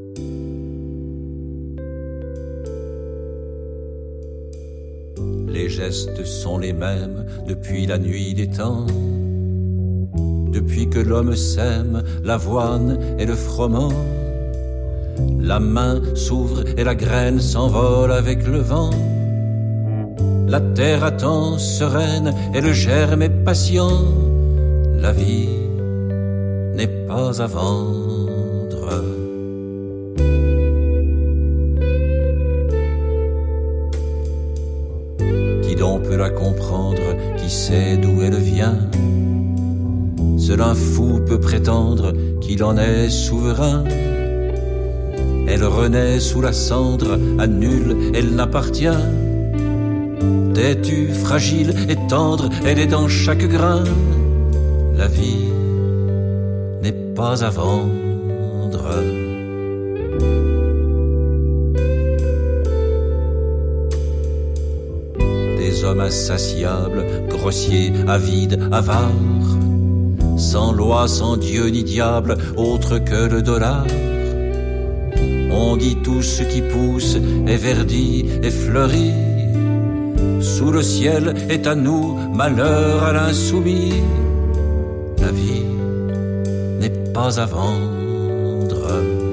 S14: Les gestes sont les mêmes depuis la nuit des temps. Depuis que l'homme sème l'avoine et le froment, la main s'ouvre et la graine s'envole avec le vent. La terre attend sereine et le germe est patient. La vie n'est pas à vendre. Qui donc peut la comprendre, qui sait d'où elle vient? Seul un fou peut prétendre qu'il en est souverain. Elle renaît sous la cendre, à nul elle n'appartient. Têtue, fragile et tendre, elle est dans chaque grain. La vie n'est pas à vendre. Des hommes insatiables, grossiers, avides, avares, sans loi, sans Dieu ni diable, autre que le dollar. On dit tout ce qui pousse est verdi et fleuri. Sous le ciel est à nous, malheur à l'insoumis. La vie n'est pas à vendre.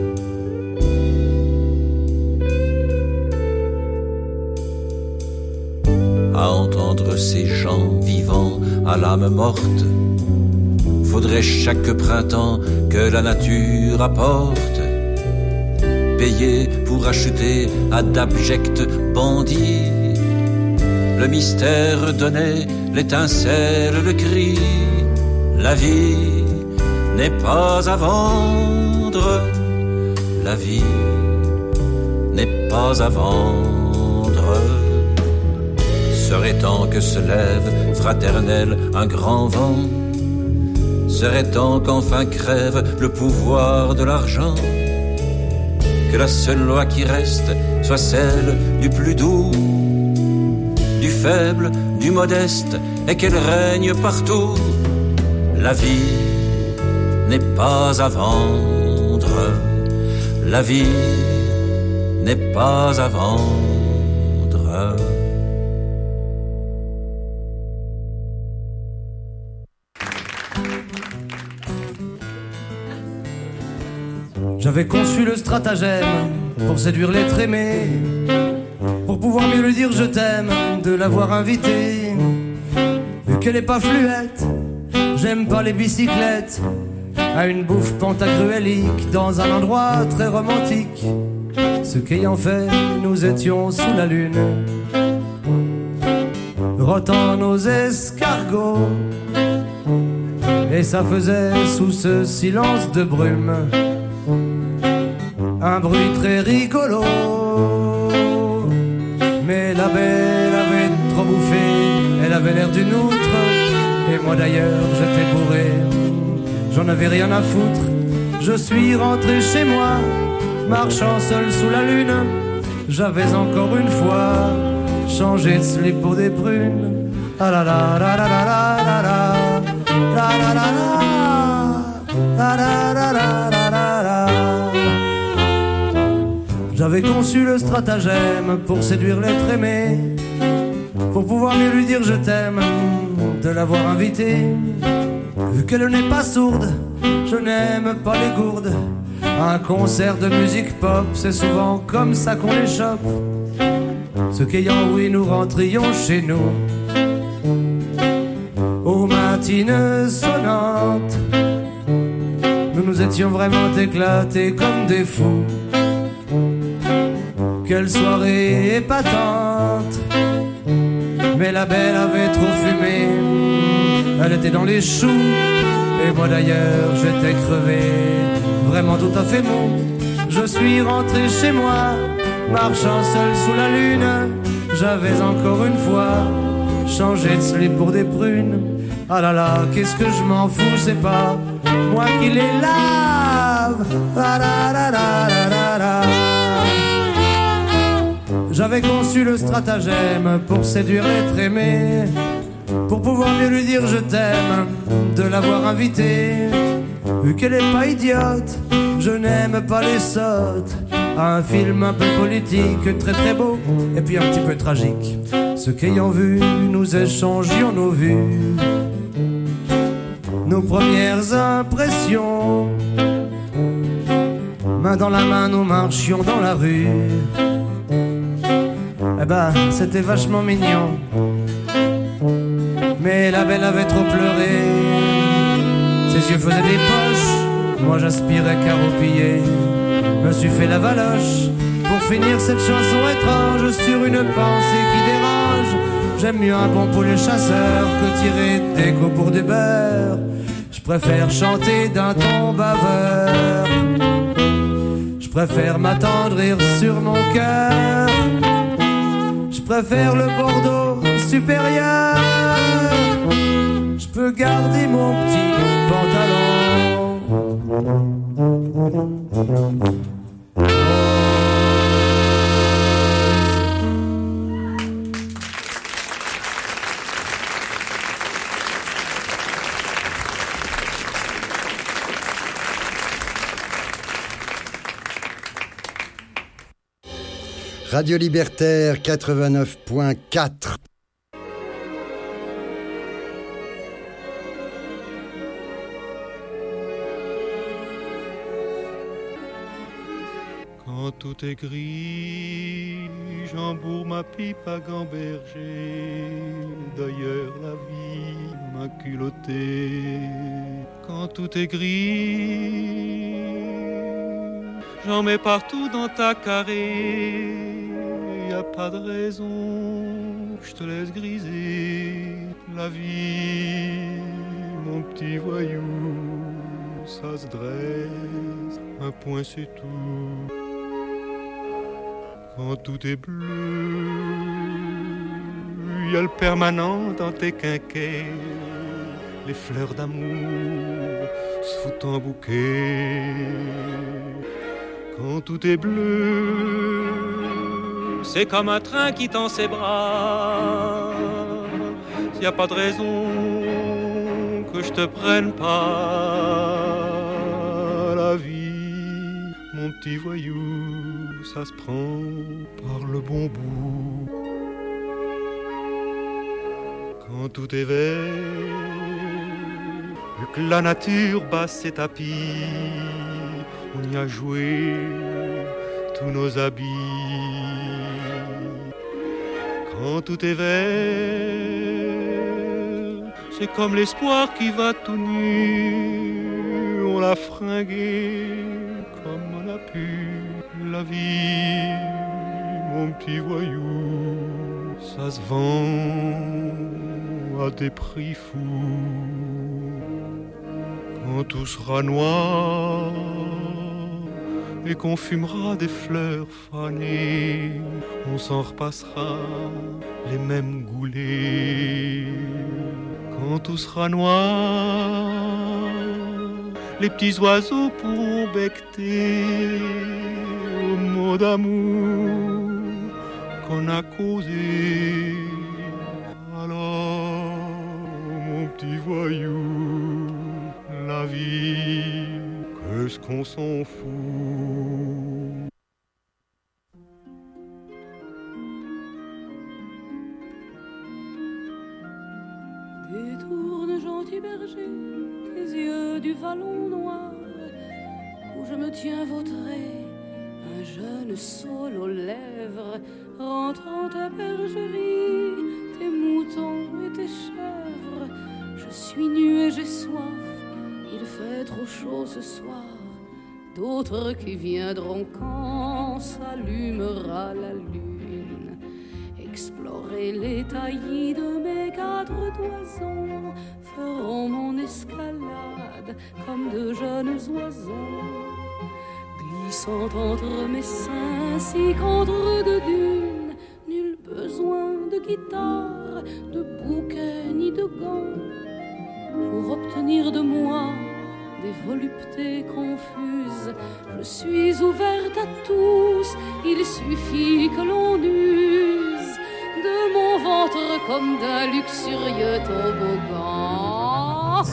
S14: À entendre ces gens vivants à l'âme morte, faudrait chaque printemps que la nature apporte. Payer pour acheter à d'abjects bandits. Le mystère donnait l'étincelle, le cri. La vie n'est pas à vendre. La vie n'est pas à vendre. Serait temps que se lève, fraternel, un grand vent. Serait temps qu'enfin crève le pouvoir de l'argent. Que la seule loi qui reste soit celle du plus doux, du faible, du modeste, et qu'elle règne partout. La vie n'est pas à vendre. La vie n'est pas à vendre.
S15: J'avais conçu le stratagème pour séduire l'être aimé, pour pouvoir mieux lui dire je t'aime, de l'avoir invitée. Vu qu'elle est pas fluette, j'aime pas les bicyclettes, à une bouffe pantagruélique dans un endroit très romantique. Ce qu'ayant fait, nous étions sous la lune, rotant nos escargots, et ça faisait sous ce silence de brume un bruit très rigolo. Mais la belle avait trop bouffé, elle avait l'air d'une outre, et moi d'ailleurs j'étais bourré, j'en avais rien à foutre. Je suis rentré chez moi, marchant seul sous la lune. J'avais encore une fois changé de slip pour des prunes. Ah la la la la la la la la la la la la la la la la la. J'avais conçu le stratagème pour séduire l'être aimé, pour pouvoir mieux lui dire je t'aime, de l'avoir invitée. Vu qu'elle n'est pas sourde, je n'aime pas les gourdes. Un concert de musique pop, c'est souvent comme ça qu'on les chope. Ce qu'ayant oui, nous rentrions chez nous aux matines sonnantes. Nous nous étions vraiment éclatés comme des fous. Quelle soirée épatante. Mais la belle avait trop fumé, elle était dans les choux, et moi d'ailleurs j'étais crevé, vraiment tout à fait mou. Je suis rentré chez moi, marchant seul sous la lune. J'avais encore une fois changé de slip pour des prunes. Ah là là, qu'est-ce que je m'en fous, c'est pas moi qui les lave. Ah là là là là là là. J'avais conçu le stratagème pour séduire l'être aimé, pour pouvoir mieux lui dire je t'aime, de l'avoir invitée. Vu qu'elle est pas idiote, je n'aime pas les sottes. Un film un peu politique, très très beau, et puis un petit peu tragique. Ce qu'ayant vu, nous échangions nos vues, nos premières impressions. Main dans la main, nous marchions dans la rue. Eh ben, c'était vachement mignon. Mais la belle avait trop pleuré. Ses yeux faisaient des poches, moi j'aspirais qu'à roupiller. Me suis fait la valoche pour finir cette chanson étrange sur une pensée qui dérange. J'aime mieux un bon poulet chasseur que tirer des coups pour du beurre. Je préfère chanter d'un ton baveur. Je préfère m'attendrir sur mon cœur. Je préfère le Bordeaux supérieur. Je peux garder mon petit pantalon.
S16: Radio Libertaire 89.4.
S17: Quand tout est gris, j'embourre ma pipe à gamberger. D'ailleurs la vie m'a culotté. Quand tout est gris, j'en mets partout dans ta carrée. Y a pas de raison que je te laisse griser. La vie, mon petit voyou, ça se dresse. Un point c'est tout. Quand tout est bleu, y a le permanent dans tes quinquets. Les fleurs d'amour se foutent en bouquet. Quand tout est bleu, c'est comme un train qui tend ses bras. Y a pas de raison que je te prenne pas. La vie, mon petit voyou, ça se prend par le bon bout. Quand tout est vert, vu que la nature bat ses tapis, on y a joué tous nos habits. Quand tout est vert, c'est comme l'espoir qui va tout nu. On l'a fringué comme on a pu. La vie, mon petit voyou, ça se vend à des prix fous. Quand tout sera noir et qu'on fumera des fleurs fanées, on s'en repassera les mêmes goulets. Quand tout sera noir, les petits oiseaux pourront becqueter aux mots d'amour qu'on a causé. Alors, mon petit voyou, la vie, qu'est-ce qu'on s'en fout?
S18: Détourne, gentil berger, tes yeux du vallon noir, où je me tiens vautré, un jeune saule aux lèvres, rentrant à bergerie, tes moutons et tes chèvres. Je suis nu et j'ai soif, il fait trop chaud ce soir. D'autres qui viendront quand s'allumera la lune, explorer les taillis de mes 4 toisons, feront mon escalade comme de jeunes oiseaux, glissant entre mes seins si qu'entre deux dunes, nul besoin de guitare, de bouquet ni de gants, pour obtenir de moi des voluptés confuses. Je suis ouverte à tous, il suffit que l'on use de mon ventre comme d'un luxurieux toboggan.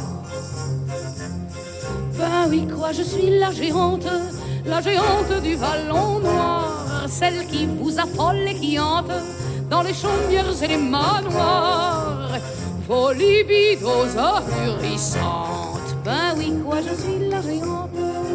S18: Ben oui, quoi, je suis la géante du vallon noir, celle qui vous affole et qui hante dans les chaumières et les manoirs, vos libidos ahurissantes. Ben oui, quoi, je suis la géante.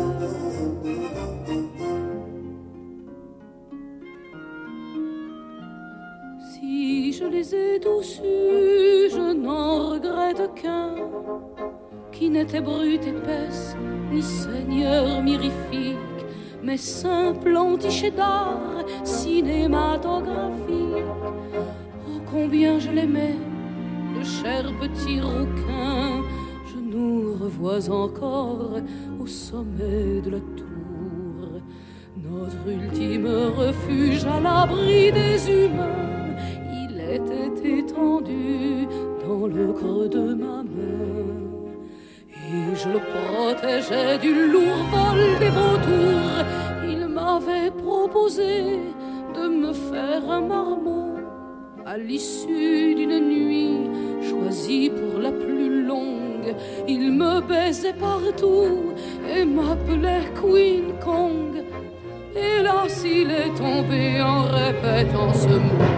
S18: Si je les ai tous eus, je n'en regrette qu'un, qui n'était brute épaisse, ni seigneur mirifique, mais simple antichet d'art cinématographique. Oh, combien je l'aimais, le cher petit rouquin. Je nous revois encore au sommet de la tour, notre ultime refuge à l'abri des humains. Il était étendu dans le creux de ma main, et je le protégeais du lourd vol des vautours. Il m'avait proposé de me faire un marmot à l'issue d'une nuit choisie pour la plus longue. Il me baisait partout et m'appelait Queen Kong. Hélas, il est tombé en répétant ce mot.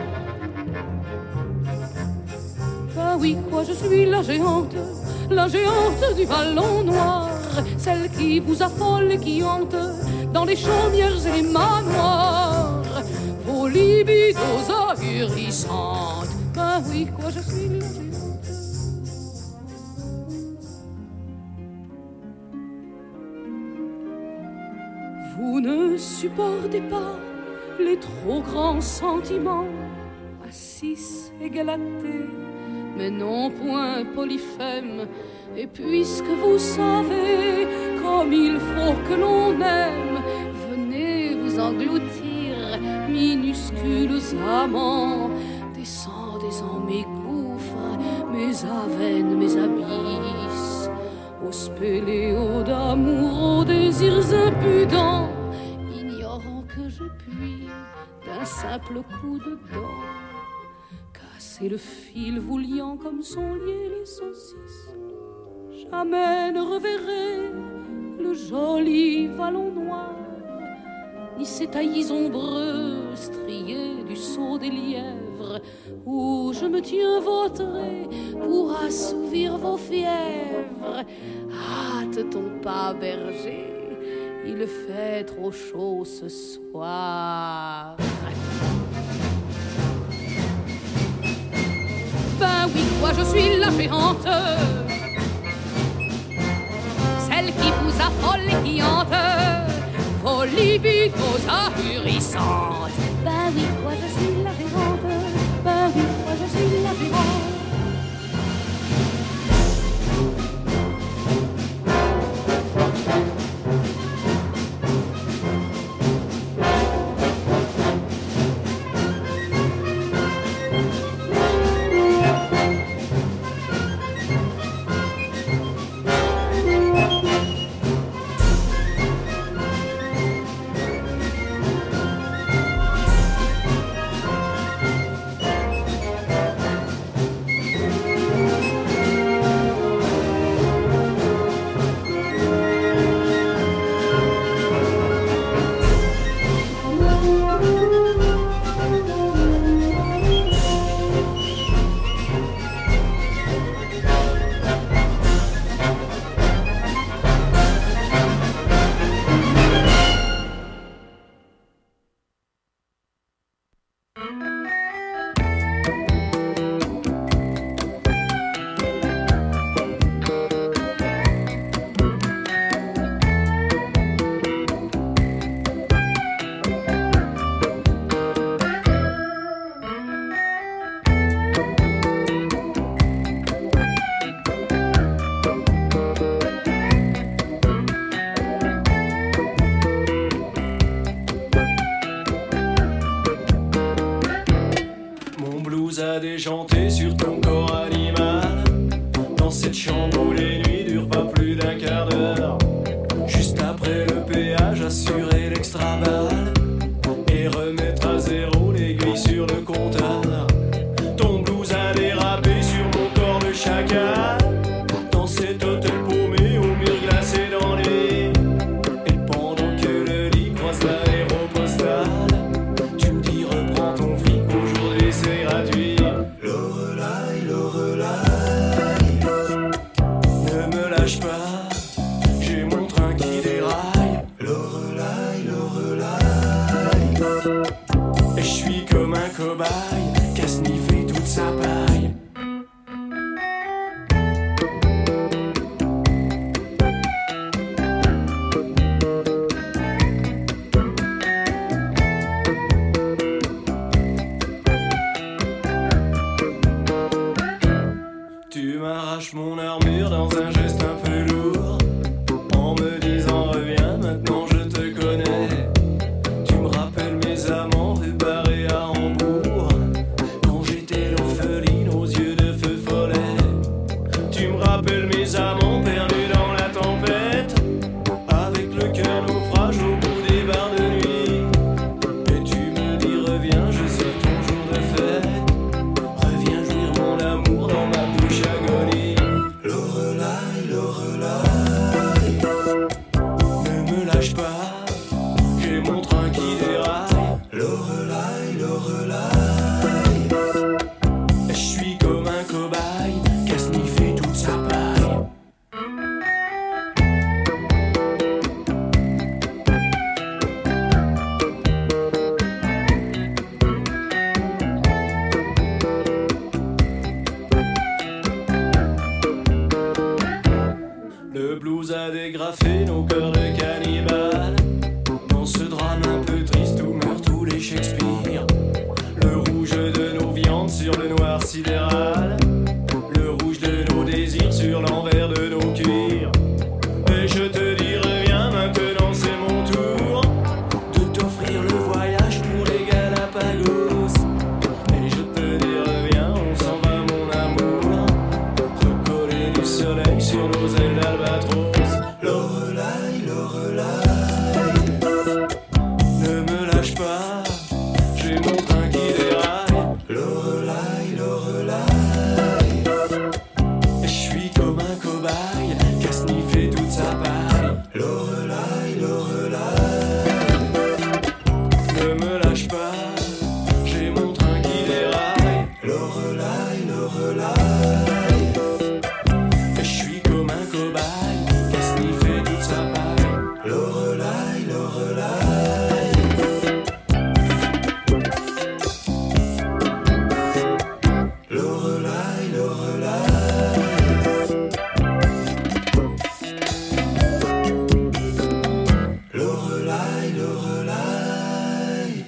S18: Ah oui, quoi, je suis la géante du vallon noir, celle qui vous affole et qui hante dans les chaumières et les manoirs, vos libidos ahurissantes. Ben oui, quoi, je suis la géante. Vous ne supportez pas les trop grands sentiments, assis et galatés, mais non point Polyphème. Et puisque vous savez comme il faut que l'on aime, venez vous engloutir, minuscules amants. Descendez en mes gouffres, mes avennes, mes abysses, aux spéléos d'amour, aux désirs impudents, ignorant que je puis d'un simple coup de dent casser le fil vous liant comme sont liés les saucisses. Jamais ne reverrai le joli vallon noir, ni ces taillis ombreux striés du saut des lièvres, où je me tiendrai pour assouvir vos fièvres. Hâte-t-on pas, berger, il fait trop chaud ce soir. Ben oui, moi je suis la géante, celle qui vous affole et qui hante vos libidos ahurissantes. Ben oui, moi je suis la géante, ben oui, moi je suis la géante.
S19: Déjanté sur ton corps animal. Dans cette chambre où les nuits durent pas plus d'un quart d'heure. Juste après le péage, assurer l'extra-balle et remettre à zéro l'aiguille sur le compteur. Ton blues a dérapé sur mon corps de chacal. Dans cet hôtel paumé aux murs glacés dans les. Et pendant que le lit croise l'aéropostale, tu me dis reprends ton fric aujourd'hui. pas, j'ai mon train qui déraille. Lorelai, Lorelai, je suis comme un cobaye qui a sniffé toute sa paille. Le blues a dégrafé nos cœurs de cannibales. Dans ce drame un peu triste où meurent tous les Shakespeare. Le rouge de nos viandes sur le noir sidéral. Le rouge de nos désirs sur l'envers de nos cuirs. Et je te dis reviens maintenant, c'est mon tour de t'offrir le voyage pour les Galapagos. Et je te dis reviens, on s'en va mon amour, recoller du soleil sur nos ailes d'albatros. Lorelai, Lorelai, ne me lâche pas, j'ai mon train qui déraille. Lorelai, Lorelai, je suis comme un cobaye qui a sniffé toute sa paille. Lorelai, Lorelai, ne me lâche pas, j'ai mon train qui déraille. Lorelai, Lorelai, je suis comme un cobaye qui a sniffé toute sa paille. Lorelai, Lorelai, Lorelai, Lorelai, Lorelai, Lorelai.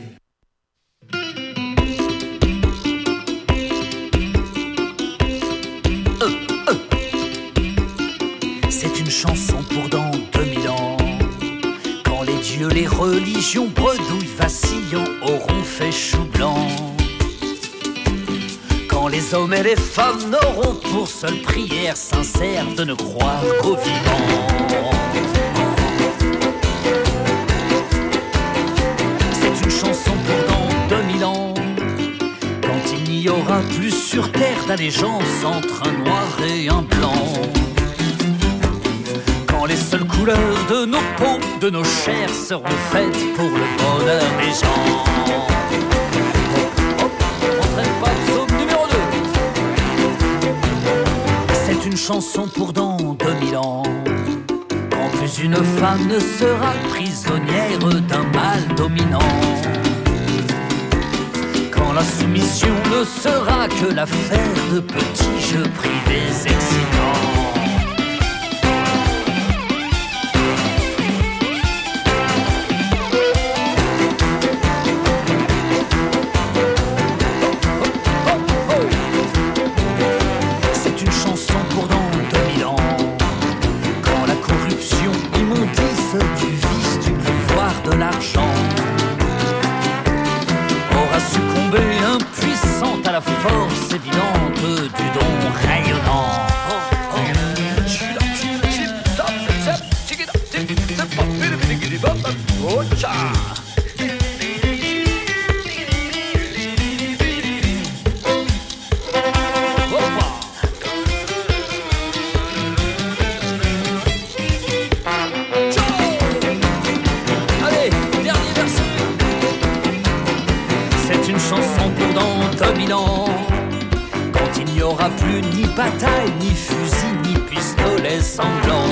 S20: C'est une chanson pour dans 2000 ans, quand les dieux, les religions, bredouilles, vacillants auront fait chou blanc. Quand les hommes et les femmes n'auront pour seule prière sincère de ne croire qu'aux vivants. C'est une chanson pour dans 2000 ans, quand il n'y aura plus sur terre d'allégeance entre un noir et un blanc. Quand les seules couleurs de nos peaux, de nos chairs seront faites pour le bonheur des gens. C'est une chanson pour dans 2000 ans, quand plus une femme ne sera prisonnière d'un mâle dominant. Quand la soumission ne sera que l'affaire de petits jeux privés excitants. La force évidente du don rayonnant. Allez, dernier verset. C'est une chanson pour dans 2000 ans, quand il n'y aura plus ni bataille, ni fusil, ni pistolet sanglant.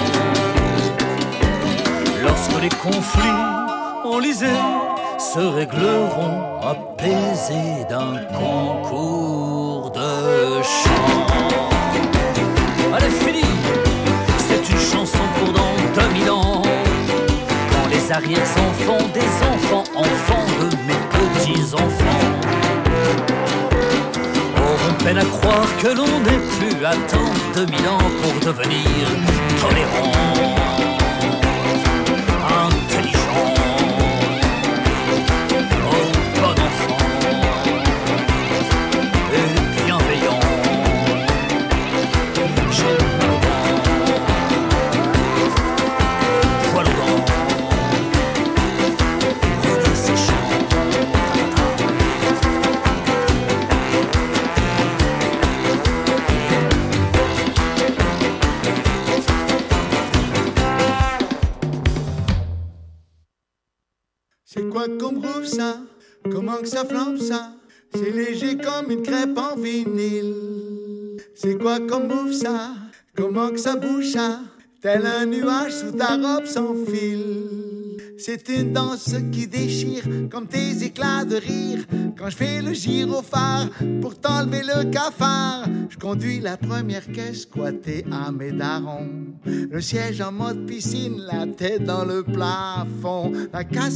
S20: Lorsque les conflits enlisés se régleront apaisés d'un concours de chant. Allez, fini. C'est une chanson pour dans 2000 ans, quand les arrière-enfants des enfants, enfants de mes petits-enfants, auront peine à croire que l'on n'est plus à attendre 2000 ans pour devenir tolérant, intelligent, oh bon enfant et bienveillant. J'ai mal au ventre, poil au dents, regard séchant.
S10: C'est quoi comme groove ça? Comment que ça flambe ça? C'est léger comme une crêpe en vinyle. C'est quoi comme move ça? Comment que ça bouge ça? Tel un nuage sous ta robe sans fil. C'est une danse qui déchire comme tes éclats de rire. Quand je fais le gyrophare pour t'enlever le cafard, je conduis la première caisse squattée à mes darons. Le siège en mode piscine, la tête dans le plafond. La casse